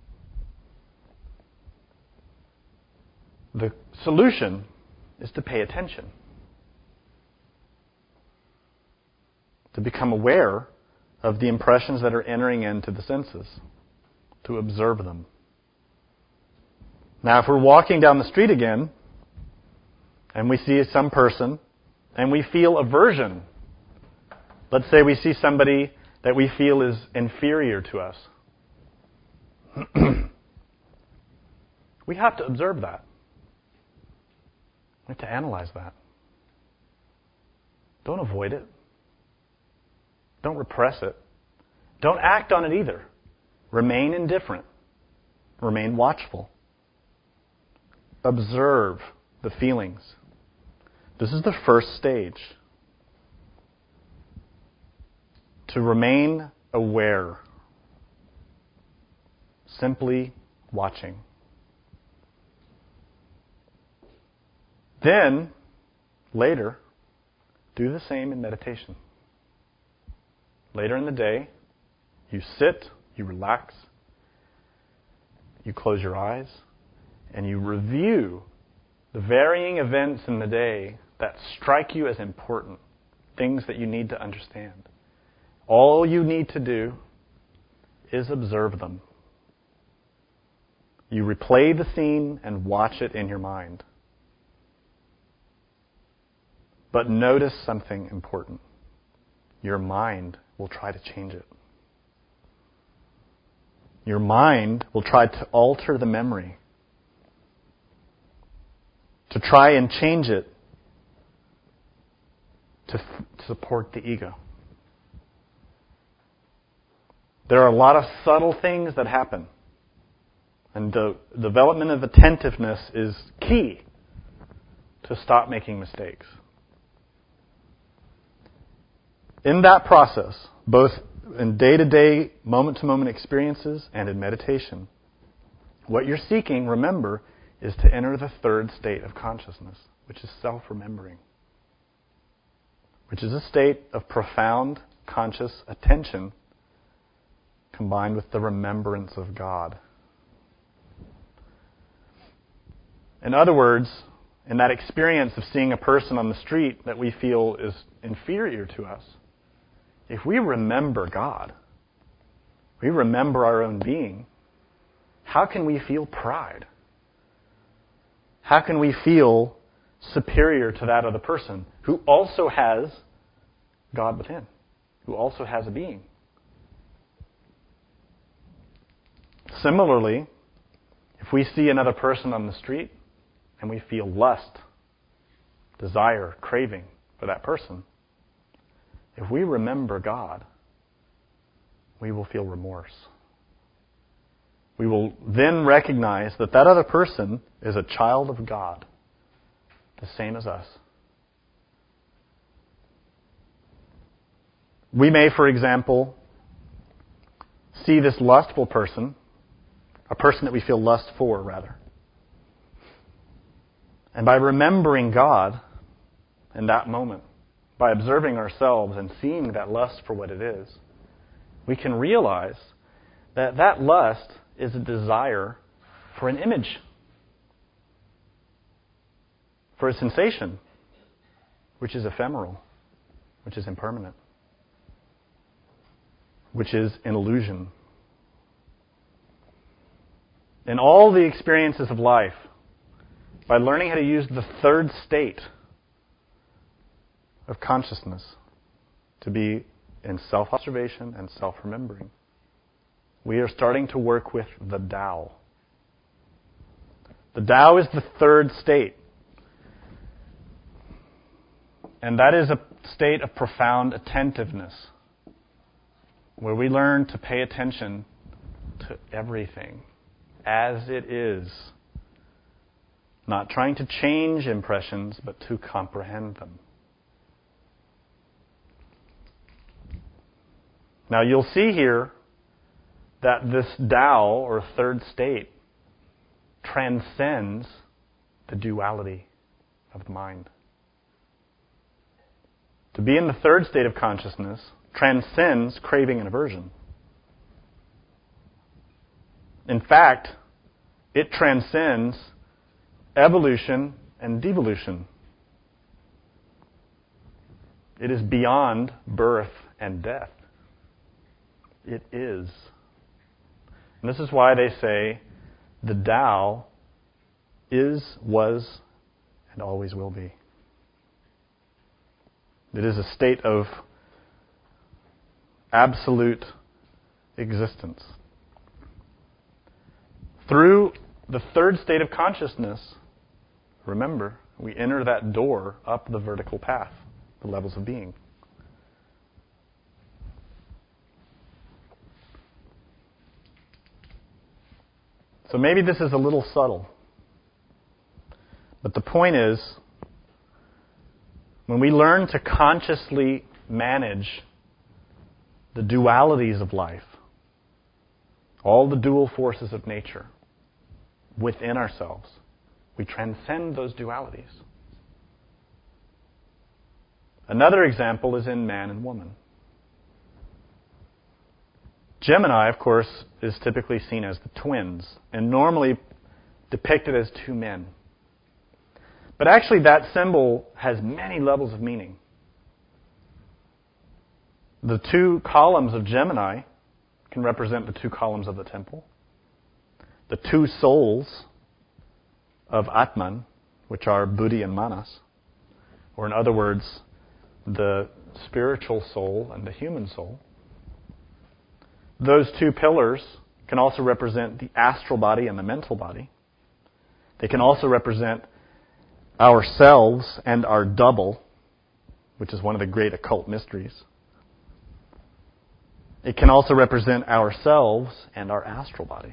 The solution is to pay attention, to become aware of the impressions that are entering into the senses, to observe them. Now, if we're walking down the street again, and we see some person, and we feel aversion, let's say we see somebody that we feel is inferior to us, we have to observe that. We have to analyze that. Don't avoid it. Don't repress it. Don't act on it either. Remain indifferent. Remain watchful. Observe the feelings. This is the first stage. To remain aware. Simply watching. Then, later, do the same in meditation. Later in the day, you sit, you relax, you close your eyes, and you review the varying events in the day that strike you as important, things that you need to understand. All you need to do is observe them. You replay the scene and watch it in your mind. But notice something important. Your mind will try to change it. Your mind will try to alter the memory, to try and change it to support the ego. There are a lot of subtle things that happen, and the development of attentiveness is key to stop making mistakes. In that process, both in day-to-day, moment-to-moment experiences and in meditation, what you're seeking, remember, is to enter the third state of consciousness, which is self-remembering, which is a state of profound conscious attention combined with the remembrance of God. In other words, in that experience of seeing a person on the street that we feel is inferior to us, if we remember God, we remember our own being, how can we feel pride? How can we feel superior to that other person who also has God within, who also has a being? Similarly, if we see another person on the street and we feel lust, desire, craving for that person, if we remember God, we will feel remorse. We will then recognize that that other person is a child of God, the same as us. We may, for example, see this lustful person, a person that we feel lust for, rather. And by remembering God in that moment, by observing ourselves and seeing that lust for what it is, we can realize that that lust is a desire for an image, for a sensation, which is ephemeral, which is impermanent, which is an illusion. In all the experiences of life, by learning how to use the third state of consciousness to be in self-observation and self-remembering, we are starting to work with the Tao. The Tao is the third state. And that is a state of profound attentiveness, where we learn to pay attention to everything as it is, not trying to change impressions, but to comprehend them. Now you'll see here that this Tao, or third state, transcends the duality of the mind. To be in the third state of consciousness transcends craving and aversion. In fact, it transcends evolution and devolution. It is beyond birth and death. It is. And this is why they say the Tao is, was, and always will be. It is a state of absolute existence. Through the third state of consciousness, remember, we enter that door up the vertical path, the levels of being. So maybe this is a little subtle. But the point is, when we learn to consciously manage the dualities of life, all the dual forces of nature within ourselves, we transcend those dualities. Another example is in man and woman. Gemini, of course, is typically seen as the twins and normally depicted as two men. But actually that symbol has many levels of meaning. The two columns of Gemini can represent the two columns of the temple. The two souls of Atman, which are Buddhi and Manas, or in other words, the spiritual soul and the human soul. Those two pillars can also represent the astral body and the mental body. They can also represent ourselves and our double, which is one of the great occult mysteries. It can also represent ourselves and our astral body.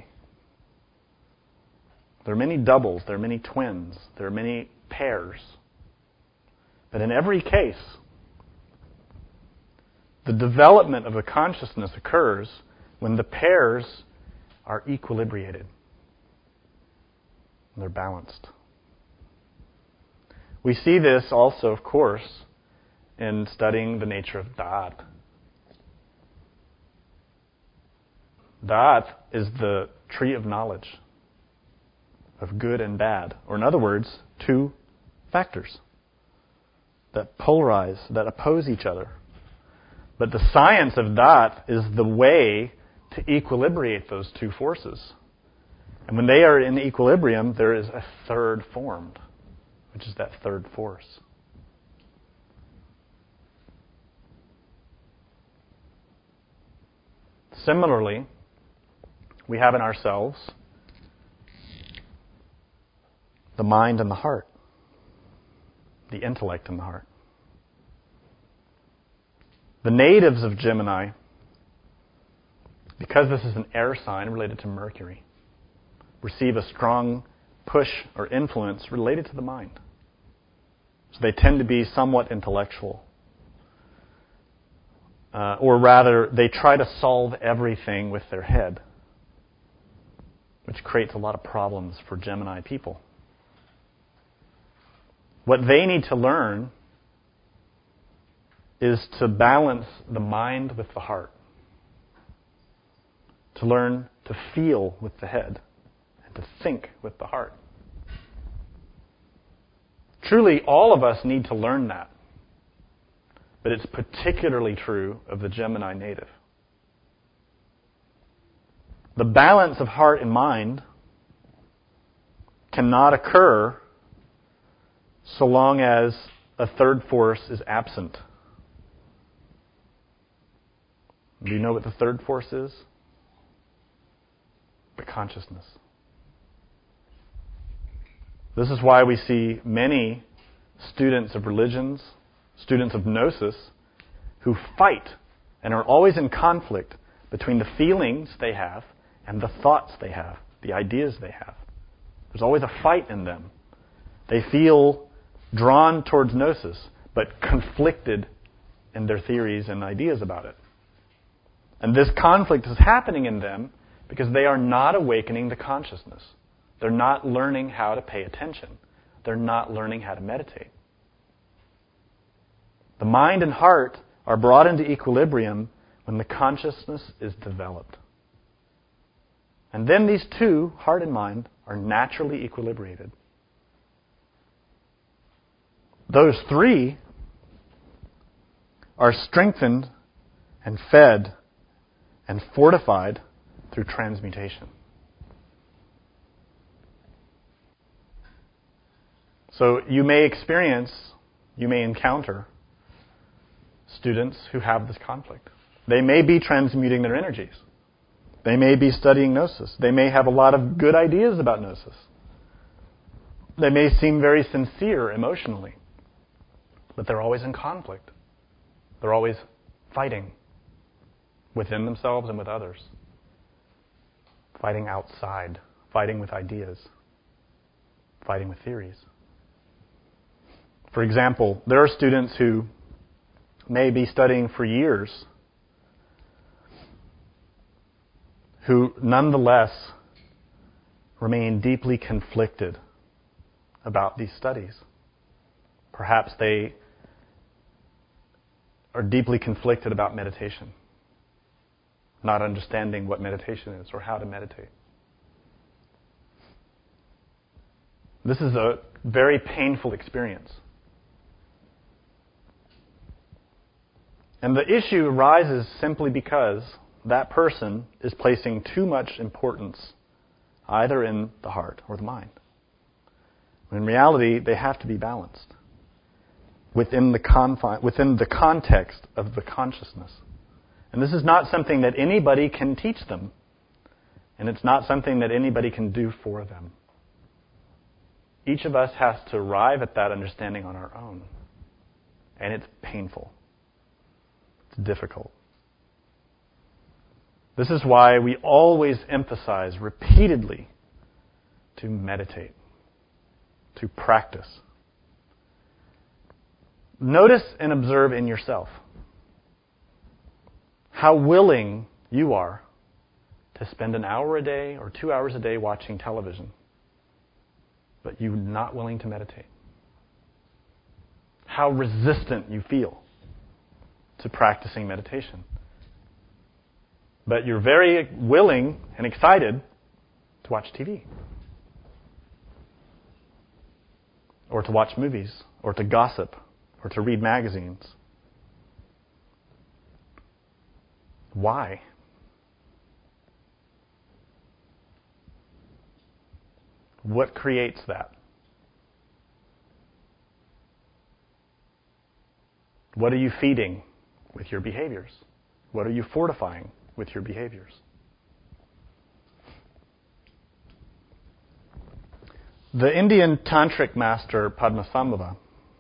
There are many doubles, there are many twins, there are many pairs. But in every case, the development of a consciousness occurs when the pairs are equilibrated. They're balanced. We see this also, of course, in studying the nature of Da'at. Da'at is the tree of knowledge of good and bad, or in other words, two factors that polarize, that oppose each other. But the science of Da'at is the way to equilibrate those two forces. And when they are in equilibrium, there is a third formed, which is that third force. Similarly, we have in ourselves the mind and the heart, the intellect and the heart. The natives of Gemini, because this is an air sign related to Mercury, receive a strong push or influence related to the mind. So they tend to be somewhat intellectual. Or rather, they try to solve everything with their head, which creates a lot of problems for Gemini people. What they need to learn is to balance the mind with the heart. To learn to feel with the head and to think with the heart. Truly, all of us need to learn that. But it's particularly true of the Gemini native. The balance of heart and mind cannot occur so long as a third force is absent. Do you know what the third force is? The consciousness. This is why we see many students of religions, students of gnosis, who fight and are always in conflict between the feelings they have and the thoughts they have, the ideas they have. There's always a fight in them. They feel drawn towards gnosis, but conflicted in their theories and ideas about it. And this conflict is happening in them because they are not awakening the consciousness. They're not learning how to pay attention. They're not learning how to meditate. The mind and heart are brought into equilibrium when the consciousness is developed. And then these two, heart and mind, are naturally equilibrated. Those three are strengthened and fed and fortified through transmutation. So you may encounter students who have this conflict. They may be transmuting their energies. They may be studying Gnosis. They may have a lot of good ideas about Gnosis. They may seem very sincere emotionally, but they're always in conflict. They're always fighting within themselves and with others. Fighting outside. Fighting with ideas. Fighting with theories. For example, there are students who may be studying for years who nonetheless remain deeply conflicted about these studies. Perhaps they are deeply conflicted about meditation, not understanding what meditation is or how to meditate. This is a very painful experience. And the issue arises simply because that person is placing too much importance either in the heart or the mind. In reality, they have to be balanced within the context of the consciousness. And this is not something that anybody can teach them. And it's not something that anybody can do for them. Each of us has to arrive at that understanding on our own. And it's painful. It's difficult. This is why we always emphasize repeatedly to meditate, to practice. Notice and observe in yourself how willing you are to spend an hour a day or 2 hours a day watching television, but you're not willing to meditate. How resistant you feel to practicing meditation. But you're very willing and excited to watch TV. Or to watch movies. Or to gossip. Or to read magazines. Why? What creates that? What are you feeding with your behaviors? What are you fortifying with your behaviors? The Indian tantric master Padmasambhava,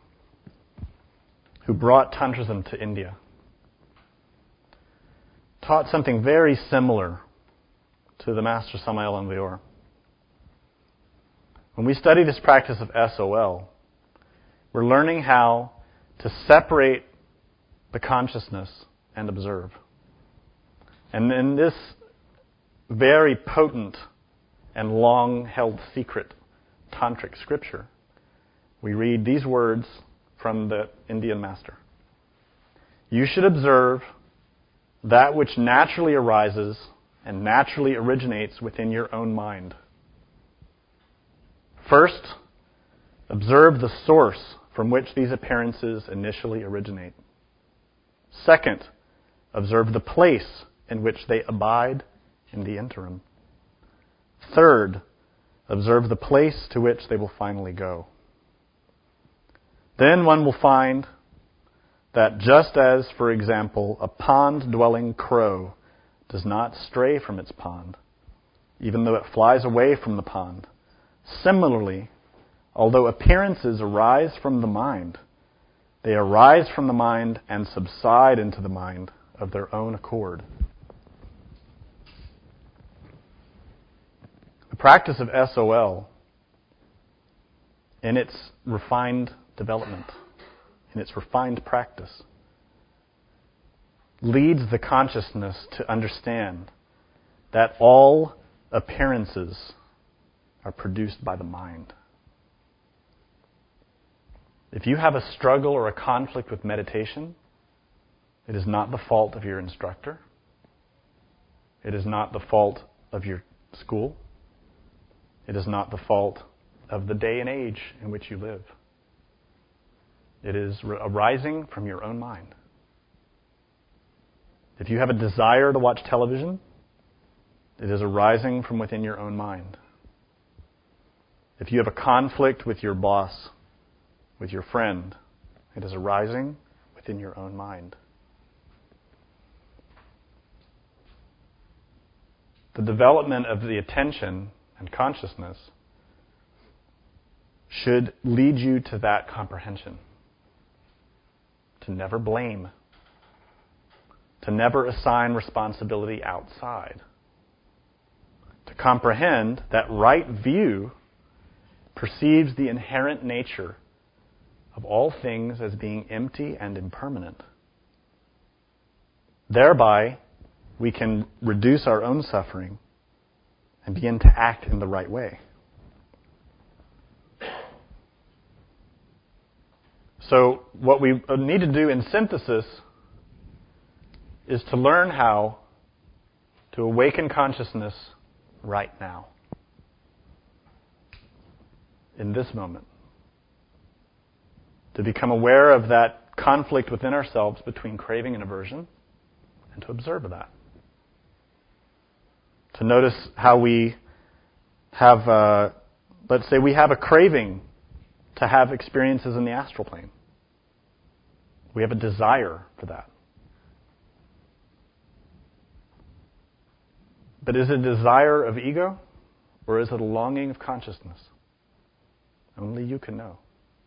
who brought Tantrism to India, taught something very similar to the master Samael Aun Weor. When we study this practice of SOL, we're learning how to separate the consciousness and observe. And in this very potent and long-held secret tantric scripture, we read these words from the Indian master. You should observe that which naturally arises and naturally originates within your own mind. First, observe the source from which these appearances initially originate. Second, observe the place in which they abide in the interim. Third, observe the place to which they will finally go. Then one will find that just as, for example, a pond-dwelling crow does not stray from its pond, even though it flies away from the pond, similarly, although appearances arise from the mind, they arise from the mind and subside into the mind of their own accord. The practice of SOL, in its refined development, in its refined practice, leads the consciousness to understand that all appearances are produced by the mind. If you have a struggle or a conflict with meditation, it is not the fault of your instructor. It is not the fault of your school. It is not the fault of the day and age in which you live. It is arising from your own mind. If you have a desire to watch television, it is arising from within your own mind. If you have a conflict with your boss, with your friend, it is arising within your own mind. The development of the attention and consciousness should lead you to that comprehension. To never blame. To never assign responsibility outside. To comprehend that right view perceives the inherent nature of all things as being empty and impermanent. Thereby, we can reduce our own suffering and begin to act in the right way. So what we need to do in synthesis is to learn how to awaken consciousness right now, in this moment. To become aware of that conflict within ourselves between craving and aversion, and to observe that. To notice how we have, let's say we have a craving to have experiences in the astral plane. We have a desire for that. But is it a desire of ego, or is it a longing of consciousness? Only you can know.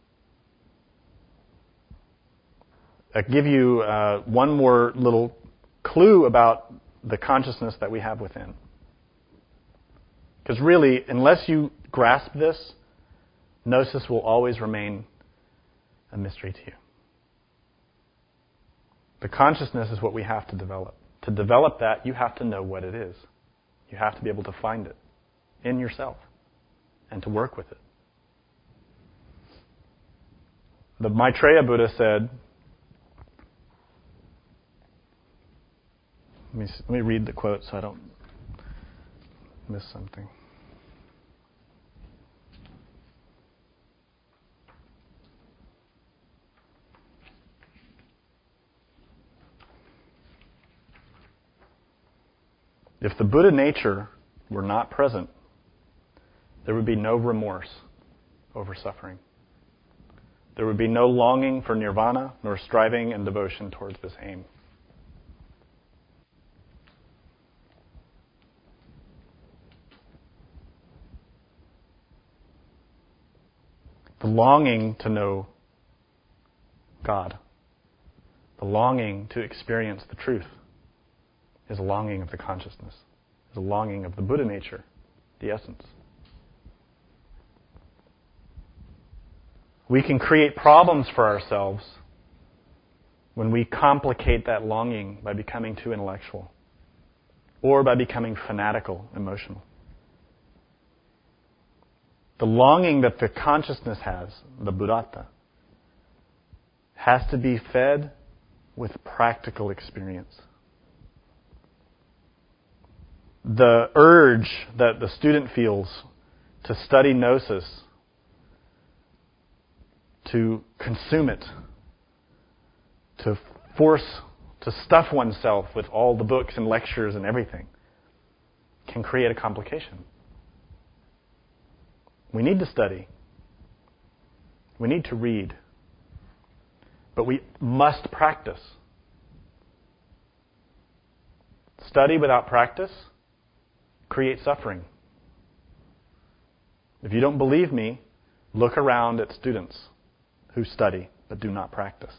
I'll give you one more little clue about the consciousness that we have within. Because really, unless you grasp this, gnosis will always remain a mystery to you. The consciousness is what we have to develop. To develop that, you have to know what it is. You have to be able to find it in yourself and to work with it. The Maitreya Buddha said, let me read the quote so I don't miss something. If the Buddha nature were not present, there would be no remorse over suffering. There would be no longing for nirvana, nor striving and devotion towards this aim. The longing to know God, the longing to experience the truth, is a longing of the consciousness, is a longing of the Buddha nature, the essence. We can create problems for ourselves when we complicate that longing by becoming too intellectual or by becoming fanatical, emotional. The longing that the consciousness has, the buddhata, has to be fed with practical experience. The urge that the student feels to study gnosis, to consume it, to force, to stuff oneself with all the books and lectures and everything, can create a complication. We need to study. We need to read. But we must practice. Study without practice creates suffering. If you don't believe me, look around at students who study but do not practice.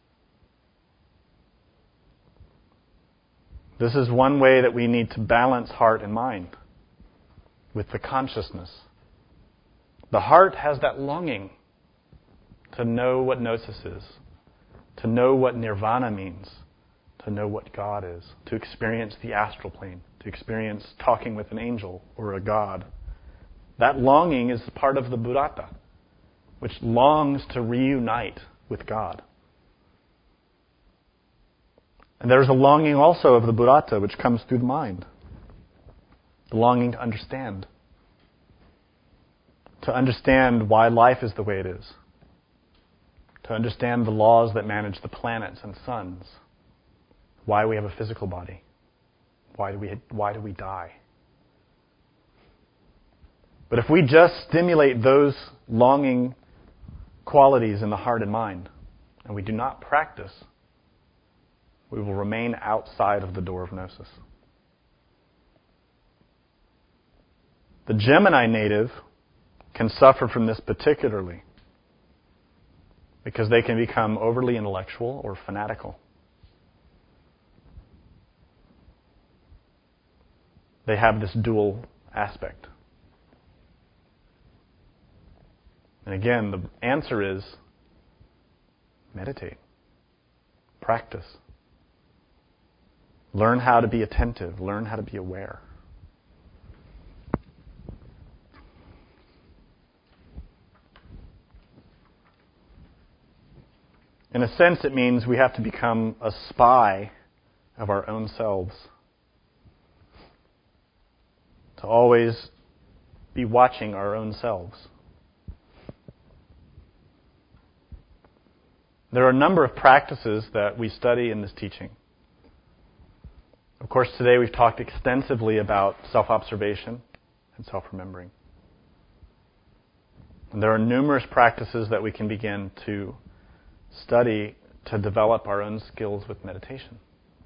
This is one way that we need to balance heart and mind with the consciousness. The heart has that longing to know what gnosis is, to know what nirvana means, to know what God is, to experience the astral plane, to experience talking with an angel or a God, That longing is part of the Buddhata, which longs to reunite with God. And there's a longing also of the Buddhata which comes through the mind. The longing to understand. To understand why life is the way it is. To understand the laws that manage the planets and suns. Why we have a physical body. Why do we die? But if we just stimulate those longing qualities in the heart and mind, and we do not practice, we will remain outside of the door of gnosis. The Gemini native can suffer from this particularly because they can become overly intellectual or fanatical. They have this dual aspect. And again, the answer is meditate, practice. Learn how to be attentive, learn how to be aware. In a sense, it means we have to become a spy of our own selves. To always be watching our own selves. There are a number of practices that we study in this teaching. Of course, today we've talked extensively about self-observation and self-remembering. And there are numerous practices that we can begin to study to develop our own skills with meditation.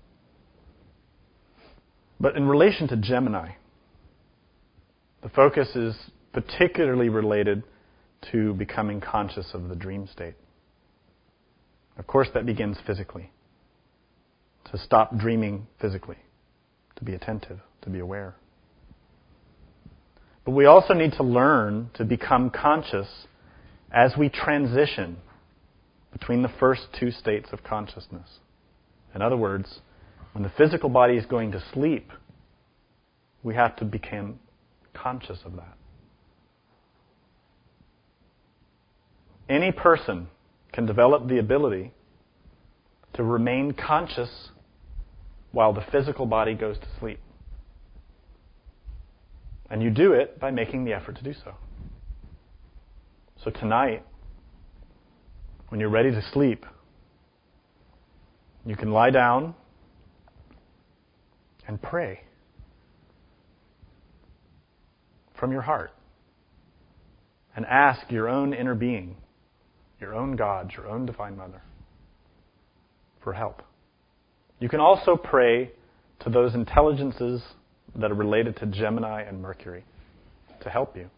But in relation to Gemini, the focus is particularly related to becoming conscious of the dream state. Of course, that begins physically. To stop dreaming physically. To be attentive, to be aware. But we also need to learn to become conscious as we transition between the first two states of consciousness. In other words, when the physical body is going to sleep, we have to become conscious of that. Any person can develop the ability to remain conscious while the physical body goes to sleep. And you do it by making the effort to do so. So tonight, when you're ready to sleep, you can lie down and pray from your heart and ask your own inner being, your own God, your own Divine Mother, for help. You can also pray to those intelligences that are related to Gemini and Mercury to help you.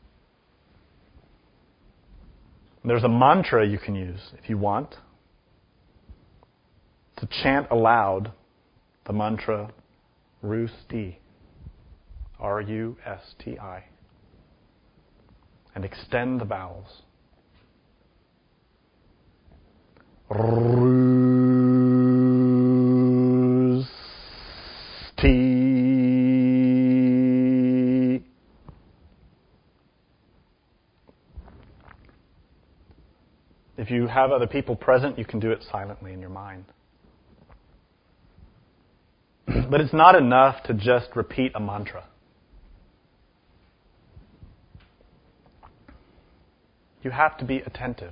There's a mantra you can use if you want to chant aloud the mantra Rusti, R-U-S-T-I, and extend the vowels. Rusti. If you have other people present, you can do it silently in your mind. But it's not enough to just repeat a mantra. You have to be attentive.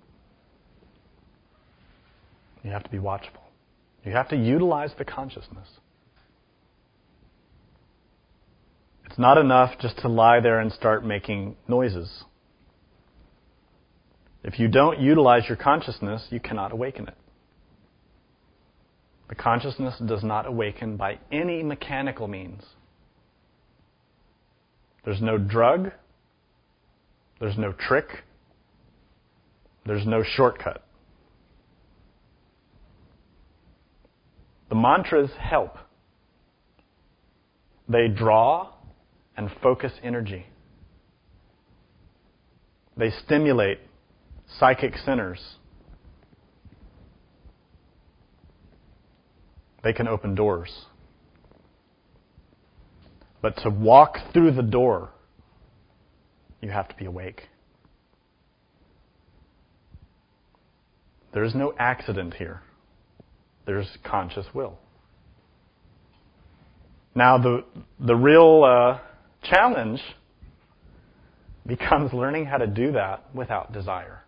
You have to be watchful. You have to utilize the consciousness. It's not enough just to lie there and start making noises. If you don't utilize your consciousness, you cannot awaken it. The consciousness does not awaken by any mechanical means. There's no drug. There's no trick. There's no shortcut. The mantras help. They draw and focus energy. They stimulate psychic centers. They can open doors. But to walk through the door You have to be awake. There's no accident here. There's conscious will. Now, the real challenge becomes learning how to do that without desire.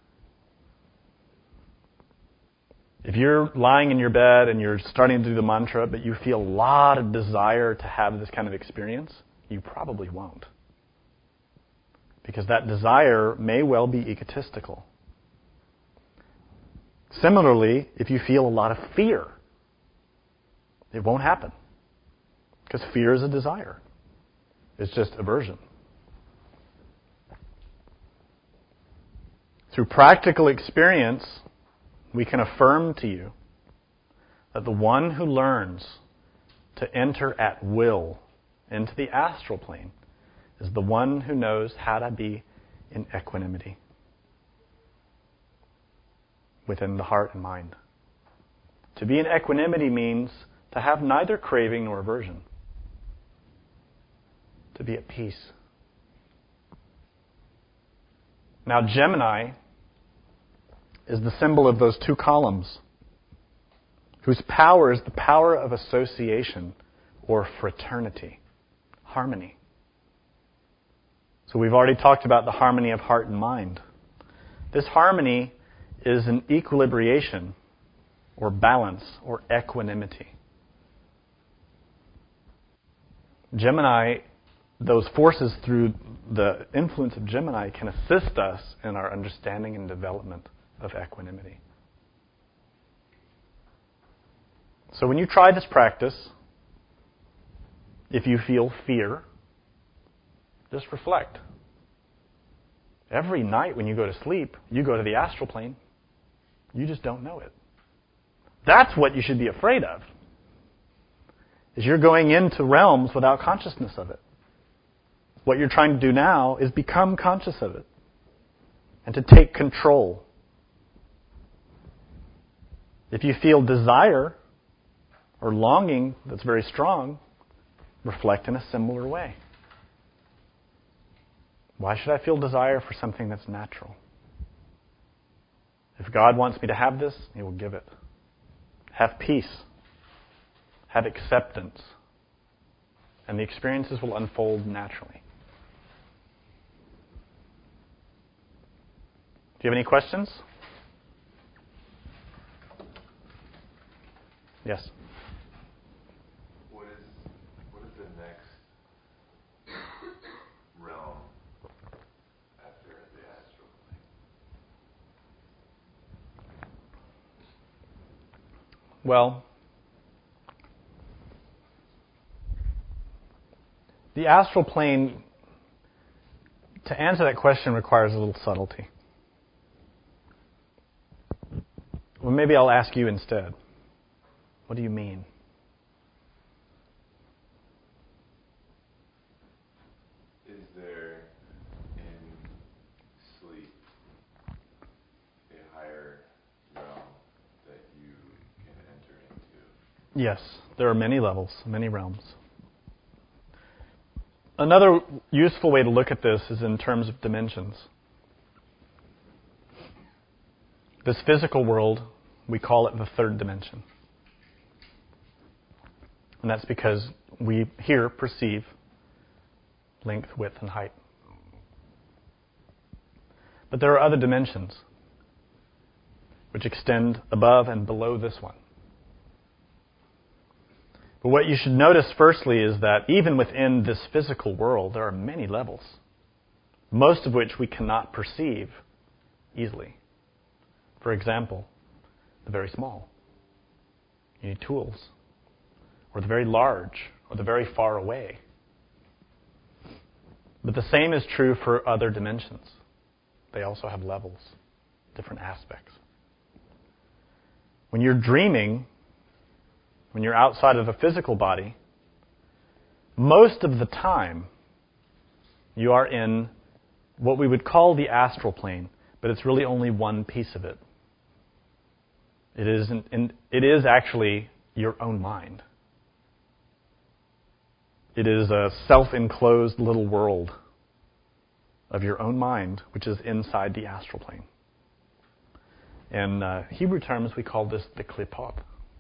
If you're lying in your bed and you're starting to do the mantra, but you feel a lot of desire to have this kind of experience, you probably won't. Because that desire may well be egotistical. Similarly, if you feel a lot of fear, it won't happen. Because fear is a desire. It's just aversion. Through practical experience, we can affirm to you that the one who learns to enter at will into the astral plane is the one who knows how to be in equanimity within the heart and mind. To be in equanimity means to have neither craving nor aversion. To be at peace. Now, Gemini is the symbol of those two columns, whose power is the power of association or fraternity, harmony. So we've already talked about the harmony of heart and mind. This harmony is an equilibration or balance or equanimity. Gemini, those forces through the influence of Gemini can assist us in our understanding and development of equanimity. So when you try this practice, if you feel fear, just reflect. Every night when you go to sleep, you go to the astral plane. You just don't know it. That's what you should be afraid of. Is you're going into realms without consciousness of it. What you're trying to do now is become conscious of it and to take control. If you feel desire or longing that's very strong, reflect in a similar way. Why should I feel desire for something that's natural? If God wants me to have this, He will give it. Have peace. Have acceptance. And the experiences will unfold naturally. Do you have any questions? Yes. What is the next realm after the astral plane? Well, the astral plane, to answer that question, requires a little subtlety. Well, maybe I'll ask you instead. What do you mean? Is there in sleep a higher realm that you can enter into? Yes, there are many levels, many realms. Another useful way to look at this is in terms of dimensions. This physical world, we call it the third dimension. And that's because we here perceive length, width, and height. But there are other dimensions which extend above and below this one. But what you should notice firstly is that even within this physical world, there are many levels, most of which we cannot perceive easily. For example, the very small. You need tools. Or the very large, or the very far away. But the same is true for other dimensions. They also have levels, different aspects. When you're dreaming, when you're outside of a physical body, most of the time you are in what we would call the astral plane, but it's really only one piece of it. It is actually your own mind. It is a self-enclosed little world of your own mind, which is inside the astral plane. In Hebrew terms, we call this the klipot.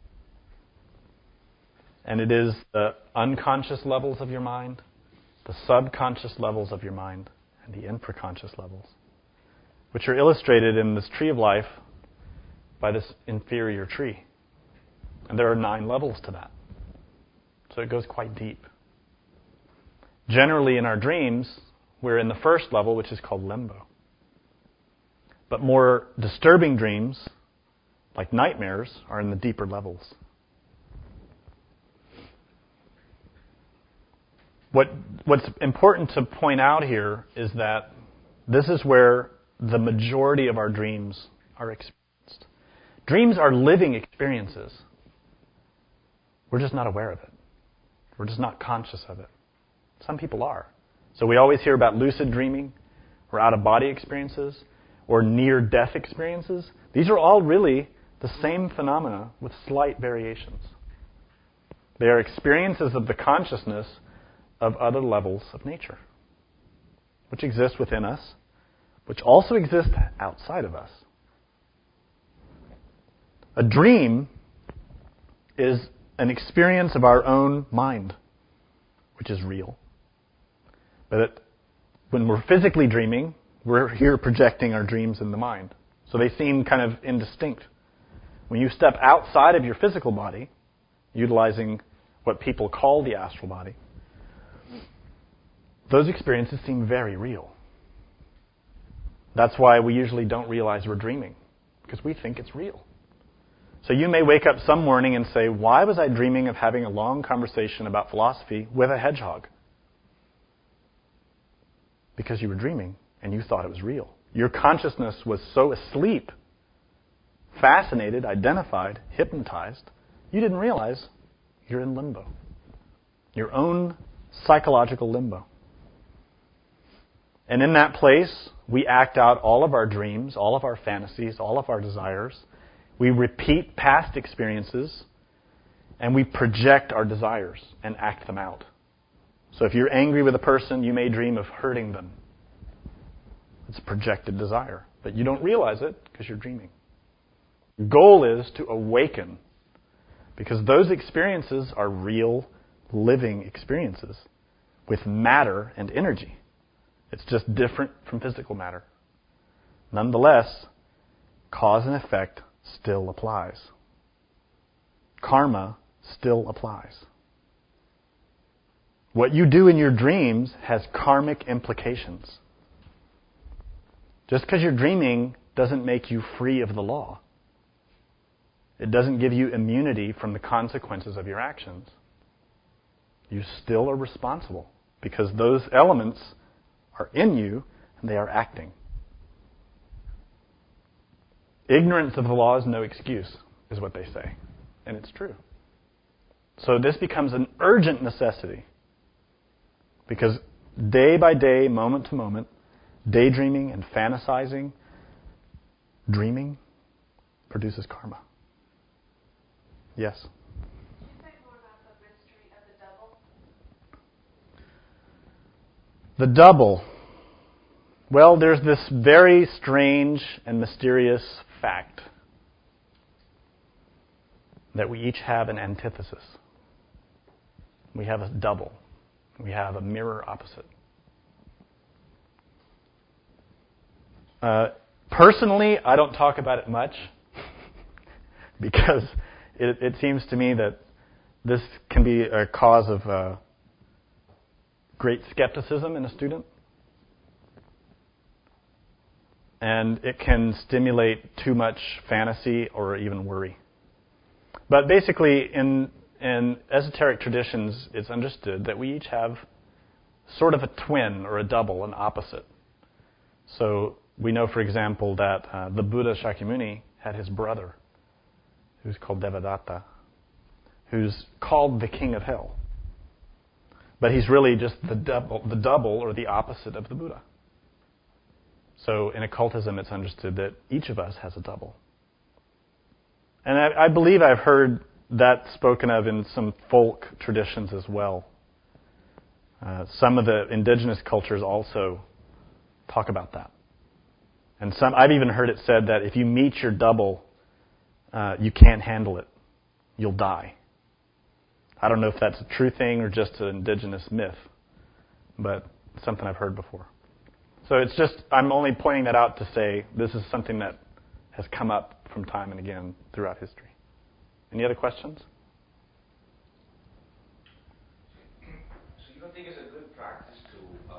And it is the unconscious levels of your mind, the subconscious levels of your mind, and the infraconscious levels, which are illustrated in this tree of life by this inferior tree. And there are 9 levels to that. So it goes quite deep. Generally, in our dreams, we're in the first level, which is called limbo. But more disturbing dreams, like nightmares, are in the deeper levels. What's important to point out here is that this is where the majority of our dreams are experienced. Dreams are living experiences. We're just not aware of it. We're just not conscious of it. Some people are. So we always hear about lucid dreaming, or out-of-body experiences, or near-death experiences. These are all really the same phenomena with slight variations. They are experiences of the consciousness of other levels of nature, which exist within us, which also exist outside of us. A dream is an experience of our own mind, which is real. But when we're physically dreaming, we're here projecting our dreams in the mind. So they seem kind of indistinct. When you step outside of your physical body, utilizing what people call the astral body, those experiences seem very real. That's why we usually don't realize we're dreaming, because we think it's real. So you may wake up some morning and say, why was I dreaming of having a long conversation about philosophy with a hedgehog? Because you were dreaming and you thought it was real. Your consciousness was so asleep, fascinated, identified, hypnotized, you didn't realize you're in limbo. Your own psychological limbo. And in that place, we act out all of our dreams, all of our fantasies, all of our desires. We repeat past experiences, and we project our desires and act them out. So if you're angry with a person, you may dream of hurting them. It's a projected desire, but you don't realize it because you're dreaming. The goal is to awaken, because those experiences are real, living experiences with matter and energy. It's just different from physical matter. Nonetheless, cause and effect still applies. Karma still applies. What you do in your dreams has karmic implications. Just because you're dreaming doesn't make you free of the law. It doesn't give you immunity from the consequences of your actions. You still are responsible because those elements are in you and they are acting. Ignorance of the law is no excuse, is what they say. And it's true. So this becomes an urgent necessity. Because day by day, moment to moment, daydreaming and fantasizing, dreaming, produces karma. Yes? Can you say more about the mystery of the double? The double. Well, there's this very strange and mysterious fact that we each have an antithesis. We have a double. We have a mirror opposite. Personally, I don't talk about it much because it seems to me that this can be a cause of great skepticism in a student. And it can stimulate too much fantasy or even worry. But basically, in esoteric traditions, it's understood that we each have sort of a twin or a double, an opposite. So we know, for example, that the Buddha Shakyamuni had his brother, who's called Devadatta, who's called the king of hell. But he's really just the double or the opposite of the Buddha. So in occultism, it's understood that each of us has a double. And I believe I've heard that spoken of in some folk traditions as well. Some of the indigenous cultures also talk about that. And I've even heard it said that if you meet your double, you can't handle it. You'll die. I don't know if that's a true thing or just an indigenous myth, but something I've heard before. So it's just, I'm only pointing that out to say this is something that has come up from time and again throughout history. Any other questions? So you don't think it's a good practice to,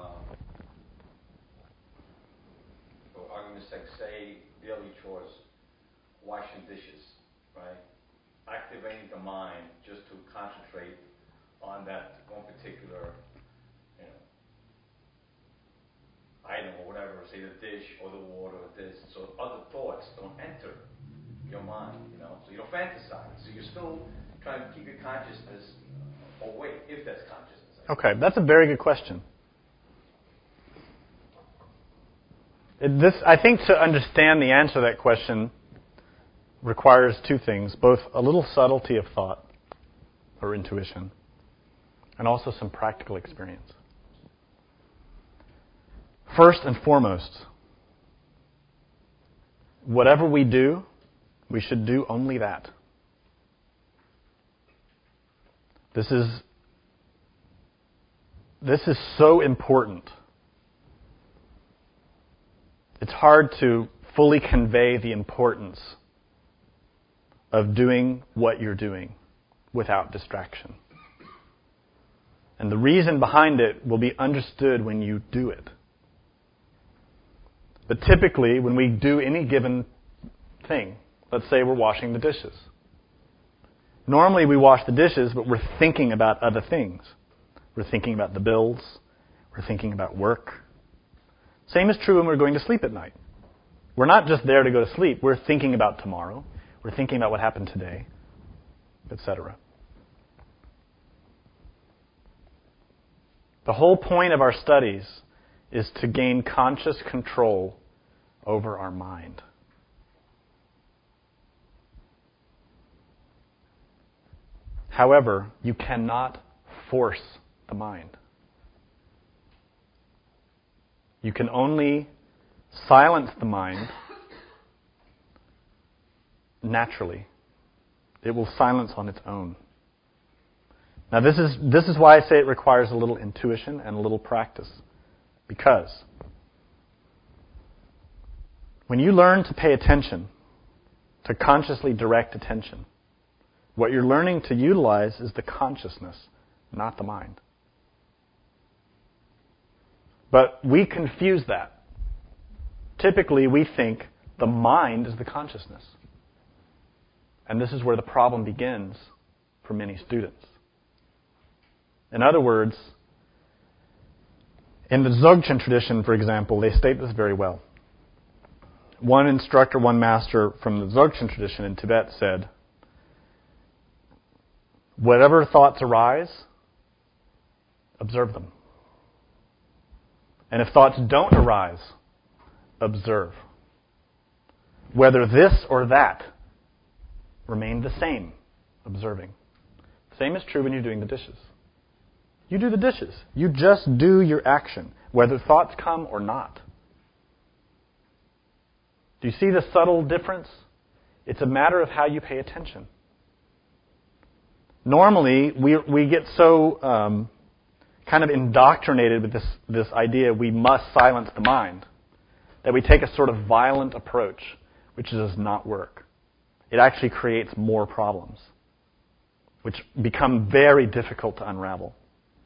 for argument's sake, say daily chores, washing dishes, right? Activating the mind just to concentrate on that one particular, item or whatever, say the dish or the water or this, so other thoughts don't enter your mind, so you don't fantasize. So you're still trying to keep your consciousness awake, if that's consciousness. Okay, that's a very good question. I think to understand the answer to that question requires two things, both a little subtlety of thought or intuition and also some practical experience. First and foremost, whatever we do, we should do only that. This is so important. It's hard to fully convey the importance of doing what you're doing without distraction. And the reason behind it will be understood when you do it. But typically, when we do any given thing, let's say we're washing the dishes. Normally we wash the dishes, but we're thinking about other things. We're thinking about the bills. We're thinking about work. Same is true when we're going to sleep at night. We're not just there to go to sleep. We're thinking about tomorrow. We're thinking about what happened today, etc. The whole point of our studies is to gain conscious control over our mind. However, you cannot force the mind. You can only silence the mind naturally. It will silence on its own. Now this is why I say it requires a little intuition and a little practice. Because when you learn to pay attention, to consciously direct attention, what you're learning to utilize is the consciousness, not the mind. But we confuse that. Typically, we think the mind is the consciousness. And this is where the problem begins for many students. In other words, in the Dzogchen tradition, for example, they state this very well. One instructor, one master from the Dzogchen tradition in Tibet said, whatever thoughts arise, observe them. And if thoughts don't arise, observe. Whether this or that, remain the same, observing. Same is true when you're doing the dishes. You do the dishes. You just do your action, whether thoughts come or not. Do you see the subtle difference? It's a matter of how you pay attention. Normally, we get so kind of indoctrinated with this idea we must silence the mind that we take a sort of violent approach, which does not work. It actually creates more problems, which become very difficult to unravel.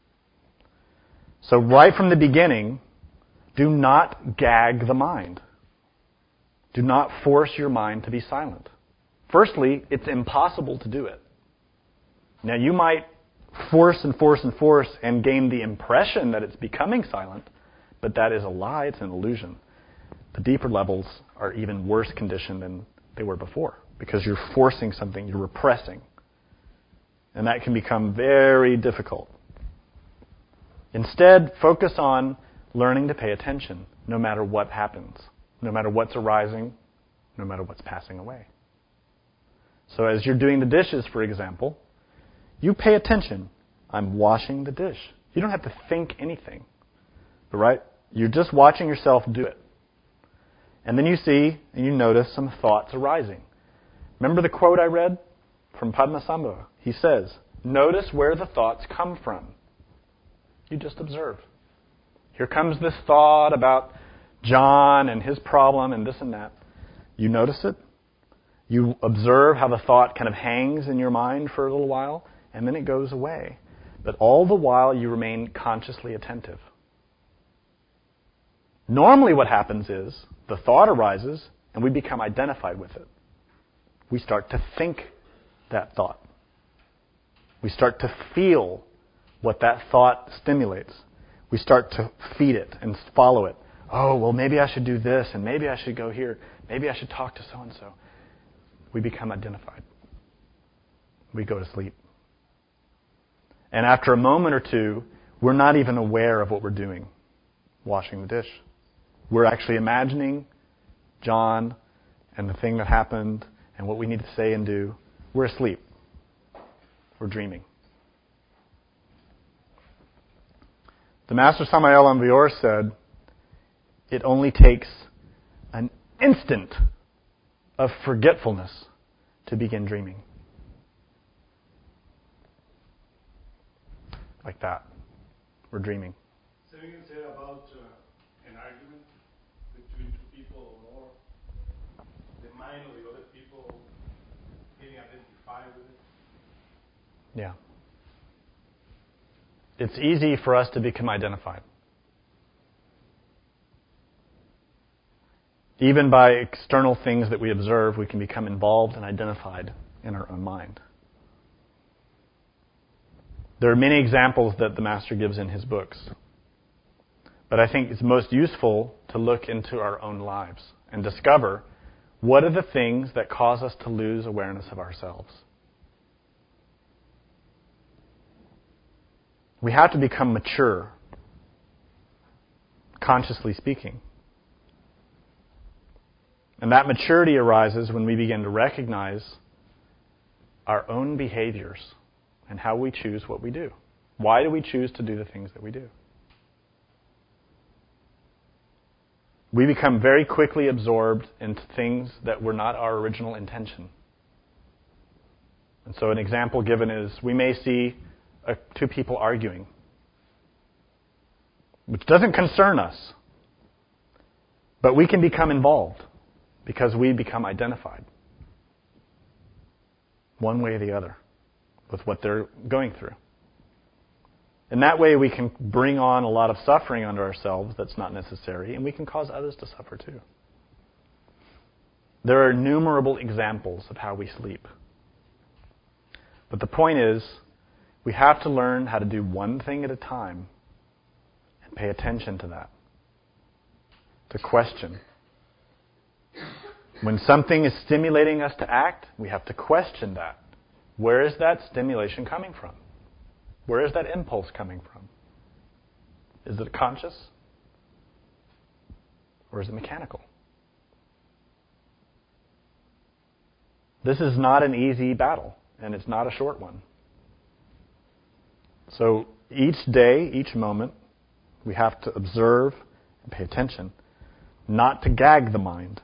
So right from the beginning, do not gag the mind. Do not force your mind to be silent. Firstly, it's impossible to do it. Now, you might force and gain the impression that it's becoming silent, but that is a lie, it's an illusion. The deeper levels are even worse conditioned than they were before, because you're forcing something, you're repressing. And that can become very difficult. Instead, focus on learning to pay attention, no matter what happens, no matter what's arising, no matter what's passing away. So as you're doing the dishes, for example, you pay attention. I'm washing the dish. You don't have to think anything. Right? You're just watching yourself do it. And then you see and you notice some thoughts arising. Remember the quote I read from Padmasambhava? He says, notice where the thoughts come from. You just observe. Here comes this thought about John and his problem and this and that. You notice it. You observe how the thought kind of hangs in your mind for a little while, and then it goes away. But all the while, you remain consciously attentive. Normally what happens is, the thought arises, and we become identified with it. We start to think that thought. We start to feel what that thought stimulates. We start to feed it and follow it. Oh, well, maybe I should do this, and maybe I should go here. Maybe I should talk to so-and-so. We become identified. We go to sleep. And after a moment or two, we're not even aware of what we're doing, washing the dish. We're actually imagining John and the thing that happened and what we need to say and do. We're asleep. We're dreaming. The Master Samael Aun said, it only takes an instant of forgetfulness to begin dreaming. Like that. We're dreaming. So you can say about an argument between two people or more, the mind of the other people getting identified with it? Yeah. It's easy for us to become identified. Even by external things that we observe, we can become involved and identified in our own mind. There are many examples that the Master gives in his books. But I think it's most useful to look into our own lives and discover what are the things that cause us to lose awareness of ourselves. We have to become mature, consciously speaking. And that maturity arises when we begin to recognize our own behaviors and how we choose what we do. Why do we choose to do the things that we do? We become very quickly absorbed into things that were not our original intention. And so an example given is we may see two people arguing, which doesn't concern us, but we can become involved because we become identified one way or the other with what they're going through. In that way, we can bring on a lot of suffering onto ourselves that's not necessary, and we can cause others to suffer too. There are innumerable examples of how we sleep. But the point is, we have to learn how to do one thing at a time and pay attention to that. To question. When something is stimulating us to act, we have to question that. Where is that stimulation coming from? Where is that impulse coming from? Is it conscious? Or is it mechanical? This is not an easy battle, and it's not a short one. So each day, each moment, we have to observe and pay attention, not to gag the mind,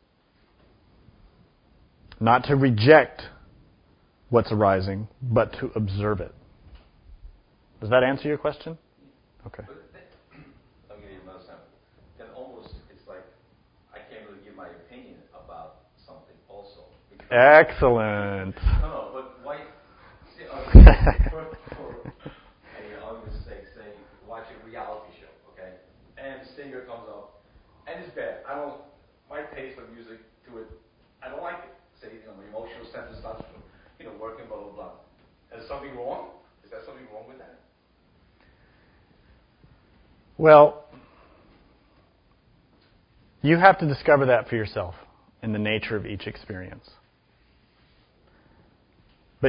not to reject what's arising, but to observe it. Does that answer your question? Okay. I'll give you another example. Then almost it's like I can't really give my opinion about something also. Excellent. No, but why? See, for a argument's sake, say watch a reality show, okay, and the singer comes up, and it's bad. My taste of music to it, I don't like it. Say, my emotional center starts, working, blah, blah, blah. Is something wrong? Is there something wrong with that? Well, you have to discover that for yourself in the nature of each experience. But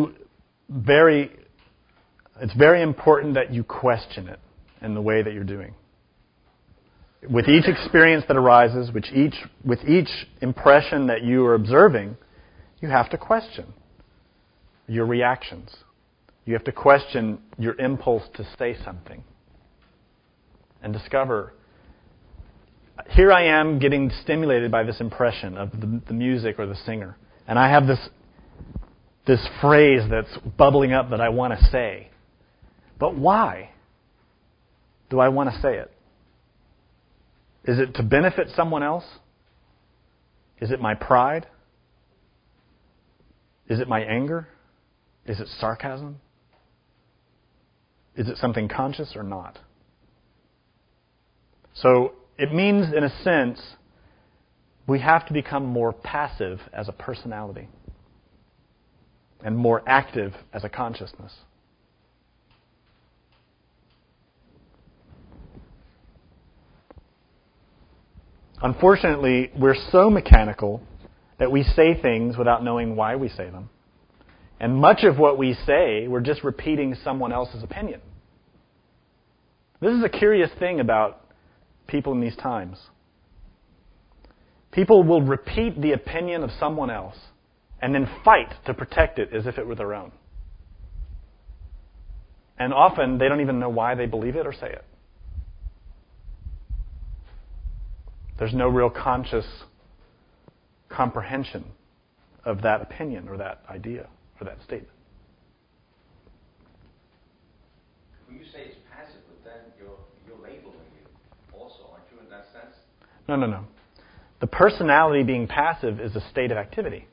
it's very important that you question it in the way that you're doing. With each experience that arises, with each impression that you are observing, you have to question your reactions. You have to question your impulse to say something. And discover, here I am getting stimulated by this impression of the music or the singer. And I have this phrase that's bubbling up that I want to say. But why do I want to say it? Is it to benefit someone else? Is it my pride? Is it my anger? Is it sarcasm? Is it something conscious or not? So it means, in a sense, we have to become more passive as a personality and more active as a consciousness. Unfortunately, we're so mechanical that we say things without knowing why we say them. And much of what we say, we're just repeating someone else's opinion. This is a curious thing about people in these times. People will repeat the opinion of someone else and then fight to protect it as if it were their own. And often they don't even know why they believe it or say it. There's no real conscious comprehension of that opinion or that idea or that statement. When you say it's passive, but then you're labeling it also, aren't you, in that sense? No. The personality being passive is a state of activity.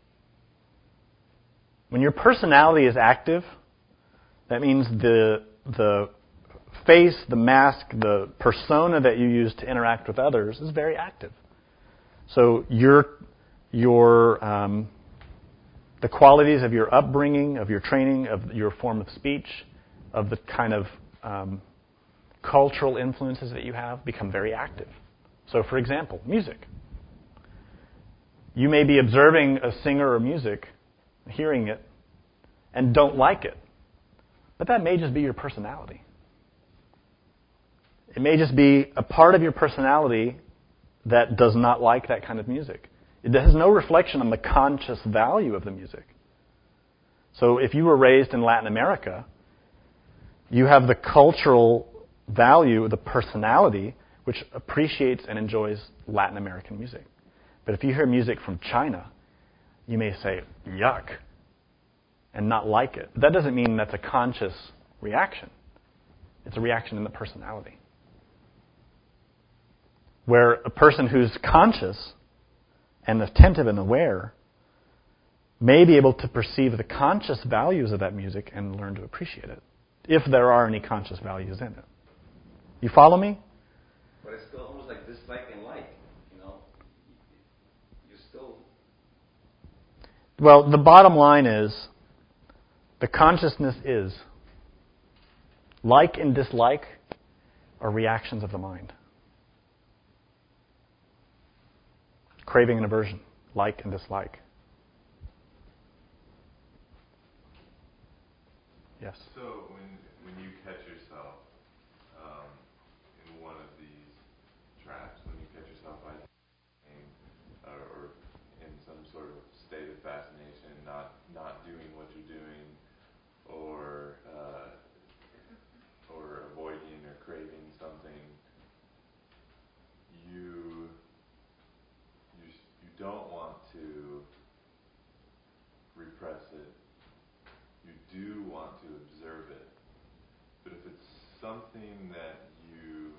When your personality is active, that means the face, the mask, the persona that you use to interact with others is very active. So the qualities of your upbringing, of your training, of your form of speech, of the kind of cultural influences that you have become very active. So, for example, music. You may be observing a singer or music, hearing it, and don't like it. But that may just be your personality. It may just be a part of your personality that does not like that kind of music. It has no reflection on the conscious value of the music. So if you were raised in Latin America, you have the cultural value, the personality, which appreciates and enjoys Latin American music. But if you hear music from China, you may say, yuck, and not like it. But that doesn't mean that's a conscious reaction. It's a reaction in the personality. Where a person who's conscious and attentive and aware may be able to perceive the conscious values of that music and learn to appreciate it, if there are any conscious values in it. You follow me? But it's still almost like dislike and like, you know. You're still... Well, the bottom line is, the consciousness is. Like and dislike are reactions of the mind. Craving and aversion, like and dislike. Yes? So when you catch yourself in one of these traps, when you catch yourself by or in some sort of state of fascination, not doing what you're doing, or avoiding or craving something, you don't want to repress it. You do want to observe it. But if it's something that you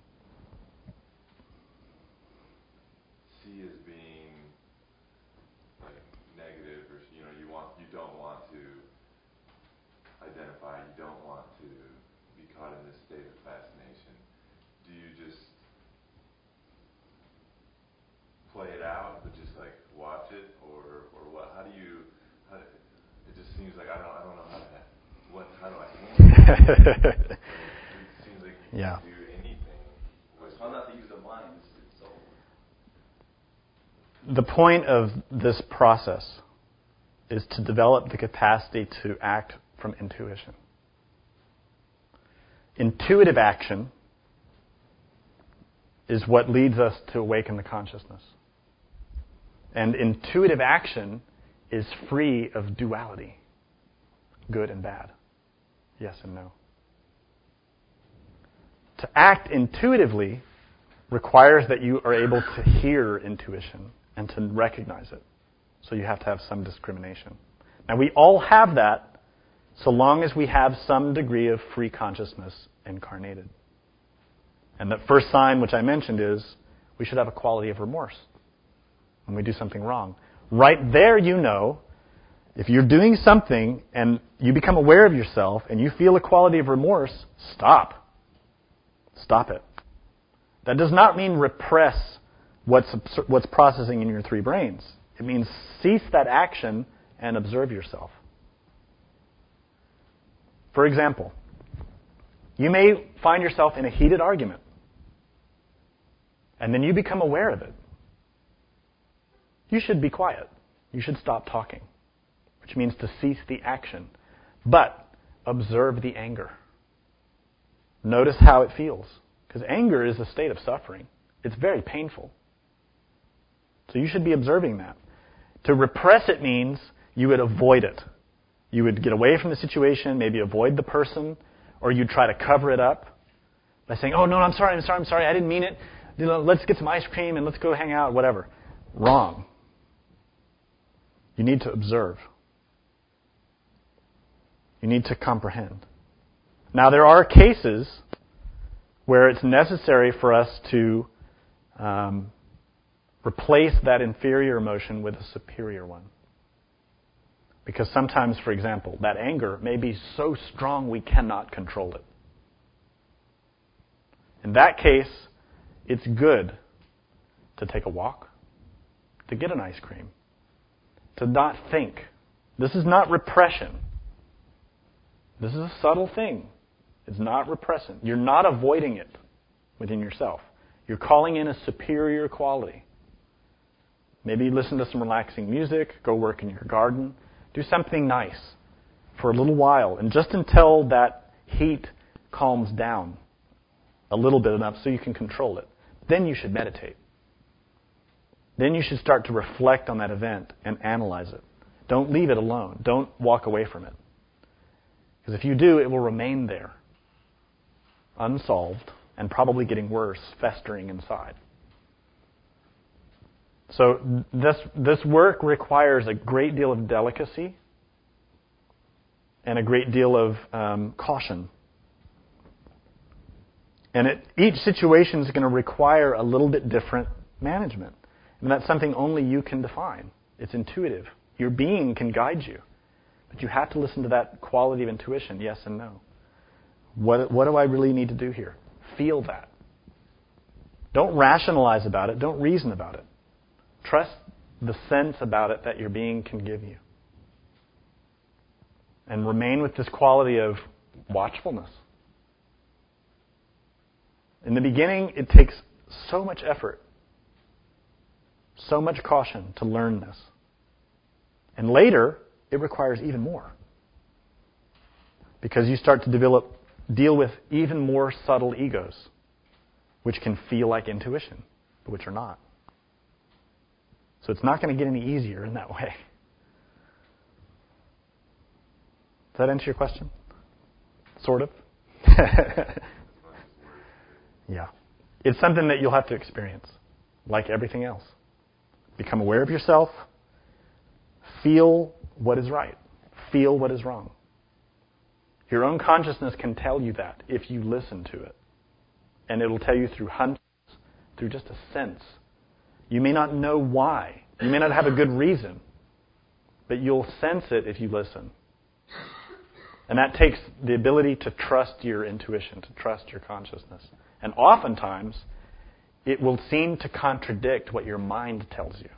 see as being like negative, or you don't want to identify, you don't want to be caught in this state of fascination, do you just play it out, but just like watch it, or what? It just seems like I don't know how do I handle it? It seems like you can't do anything. It's hard not to use the mind. It's so... The point of this process is to develop the capacity to act from intuition. Intuitive action is what leads us to awaken the consciousness. And intuitive action is free of duality, good and bad, yes and no. To act intuitively requires that you are able to hear intuition and to recognize it. So you have to have some discrimination. Now, we all have that so long as we have some degree of free consciousness incarnated. And the first sign, which I mentioned, is we should have a quality of remorse when we do something wrong. Right there, you know, if you're doing something and you become aware of yourself and you feel a quality of remorse, stop. Stop it. That does not mean repress what's processing in your three brains. It means cease that action and observe yourself. For example, you may find yourself in a heated argument, and then you become aware of it. You should be quiet. You should stop talking, which means to cease the action. But observe the anger. Notice how it feels, because anger is a state of suffering. It's very painful. So you should be observing that. To repress it means you would avoid it. You would get away from the situation, maybe avoid the person, or you'd try to cover it up by saying, "Oh, no, I'm sorry, I didn't mean it. Let's get some ice cream and let's go hang out," whatever. Wrong. You need to observe. You need to comprehend. Now, there are cases where it's necessary for us to replace that inferior emotion with a superior one. Because sometimes, for example, that anger may be so strong we cannot control it. In that case, it's good to take a walk, to get an ice cream, to not think. This is not repression. This is a subtle thing. It's not repressing. You're not avoiding it within yourself. You're calling in a superior quality. Maybe listen to some relaxing music, go work in your garden, do something nice for a little while, and just until that heat calms down a little bit enough so you can control it. Then you should meditate. Then you should start to reflect on that event and analyze it. Don't leave it alone. Don't walk away from it. Because if you do, it will remain there, unsolved, and probably getting worse, festering inside. So this work requires a great deal of delicacy and a great deal of caution. And each situation is going to require a little bit different management. And that's something only you can define. It's intuitive. Your being can guide you. But you have to listen to that quality of intuition, yes and no. What do I really need to do here? Feel that. Don't rationalize about it. Don't reason about it. Trust the sense about it that your being can give you. And remain with this quality of watchfulness. In the beginning, it takes so much effort, so much caution to learn this. And later, it requires even more. Because you start to deal with even more subtle egos, which can feel like intuition, but which are not. So it's not going to get any easier in that way. Does that answer your question? Sort of? Yeah. It's something that you'll have to experience, like everything else. Become aware of yourself. Feel what is right. Feel what is wrong. Your own consciousness can tell you that if you listen to it. And it'll tell you through hunches, through just a sense. You may not know why. You may not have a good reason. But you'll sense it if you listen. And that takes the ability to trust your intuition, to trust your consciousness. And oftentimes, it will seem to contradict what your mind tells you.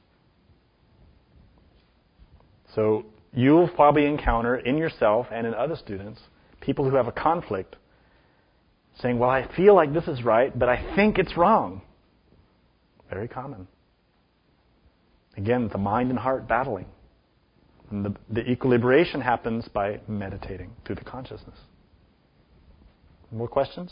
So you'll probably encounter in yourself and in other students people who have a conflict saying, "Well, I feel like this is right, but I think it's wrong." Very common. Again, the mind and heart battling. And the equilibration happens by meditating through the consciousness. More questions?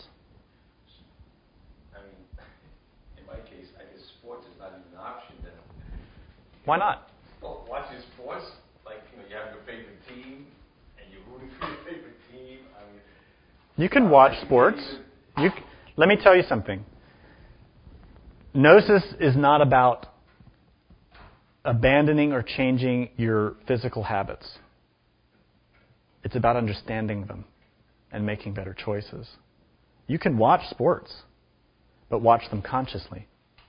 I mean, in my case, I guess sports is not even an option then. Why not? Well, watching sports, like, you have your favorite team, and you're rooting for your favorite team. I mean, You can watch sports. Let me tell you something. Gnosis is not about abandoning or changing your physical habits. It's about understanding them and making better choices. You can watch sports, but watch them consciously.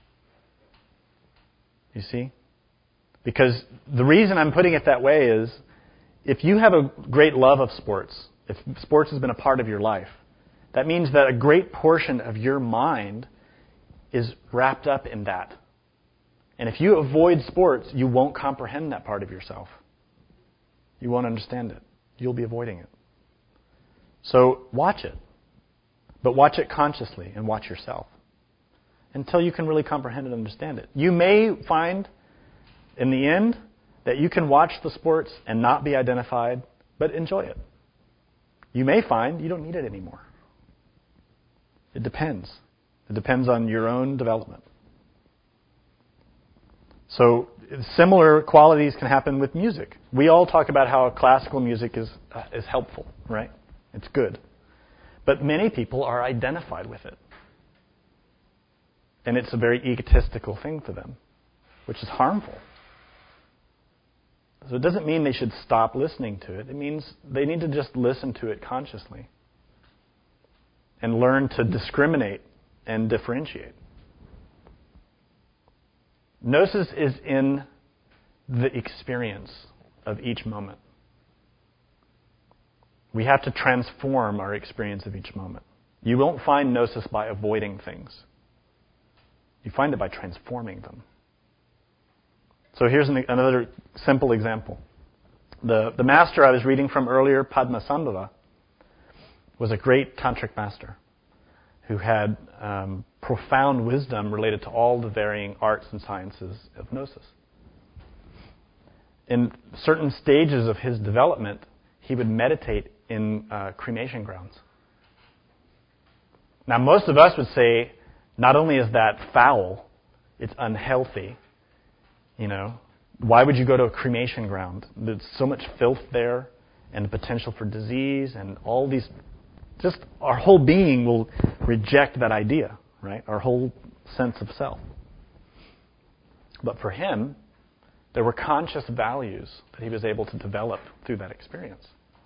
You see? Because the reason I'm putting it that way is, if you have a great love of sports, if sports has been a part of your life, that means that a great portion of your mind is wrapped up in that. And if you avoid sports, you won't comprehend that part of yourself. You won't understand it. You'll be avoiding it. So watch it. But watch it consciously and watch yourself until you can really comprehend and understand it. You may find, in the end, that you can watch the sports and not be identified, but enjoy it. You may find you don't need it anymore. It depends. It depends on your own development. So similar qualities can happen with music. We all talk about how classical music is helpful, right? It's good. But many people are identified with it. And it's a very egotistical thing for them, which is harmful. So it doesn't mean they should stop listening to it. It means they need to just listen to it consciously and learn to discriminate and differentiate. Gnosis is in the experience of each moment. We have to transform our experience of each moment. You won't find Gnosis by avoiding things. You find it by transforming them. So here's another simple example. The master I was reading from earlier, Padmasambhava, was a great tantric master who had profound wisdom related to all the varying arts and sciences of Gnosis. In certain stages of his development, he would meditate in cremation grounds. Now, most of us would say, not only is that foul, it's unhealthy. You know, why would you go to a cremation ground? There's so much filth there and the potential for disease and all these. Just our whole being will reject that idea, right? Our whole sense of self. But for him, there were conscious values that he was able to develop through that experience.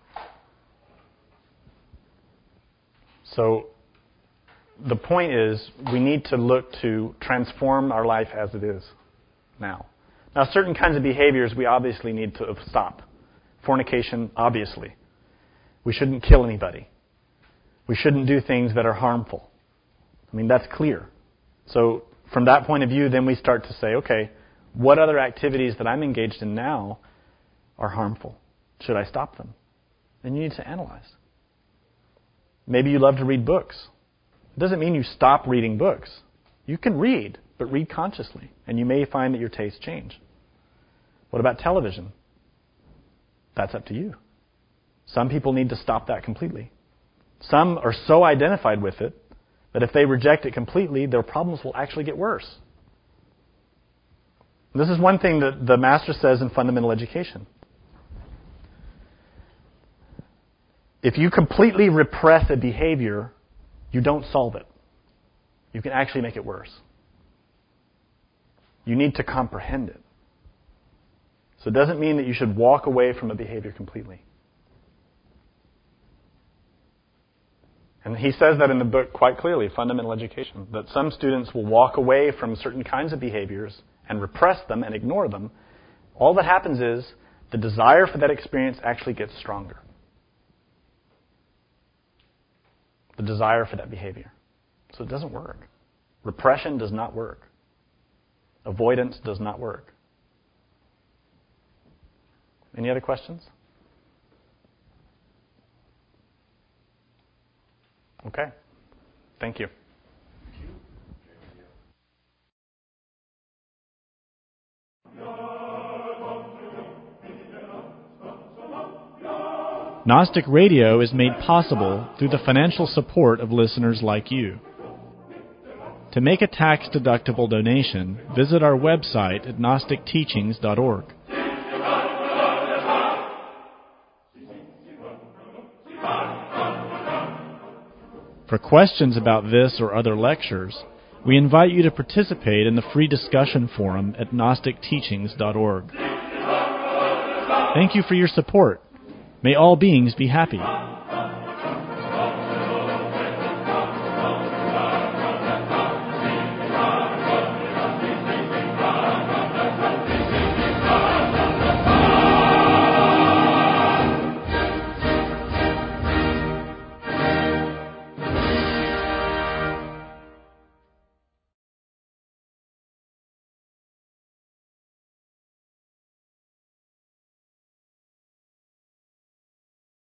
So the point is, we need to look to transform our life as it is now. Now, certain kinds of behaviors we obviously need to stop. Fornication, obviously. We shouldn't kill anybody. We shouldn't do things that are harmful. I mean, that's clear. So from that point of view, then we start to say, okay, what other activities that I'm engaged in now are harmful? Should I stop them? Then you need to analyze. Maybe you love to read books. It doesn't mean you stop reading books. You can read, but read consciously, and you may find that your tastes change. What about television? That's up to you. Some people need to stop that completely. Some are so identified with it that if they reject it completely, their problems will actually get worse. This is one thing that the Master says in Fundamental Education. If you completely repress a behavior, you don't solve it. You can actually make it worse. You need to comprehend it. So it doesn't mean that you should walk away from a behavior completely. And he says that in the book quite clearly, Fundamental Education, that some students will walk away from certain kinds of behaviors and repress them and ignore them. All that happens is the desire for that experience actually gets stronger. The desire for that behavior. So it doesn't work. Repression does not work. Avoidance does not work. Any other questions? Okay. Thank you. Gnostic Radio is made possible through the financial support of listeners like you. To make a tax-deductible donation, visit our website at gnosticteachings.org. For questions about this or other lectures, We invite you to participate in the free discussion forum at gnosticteachings.org. Thank you for your support. May all beings be happy.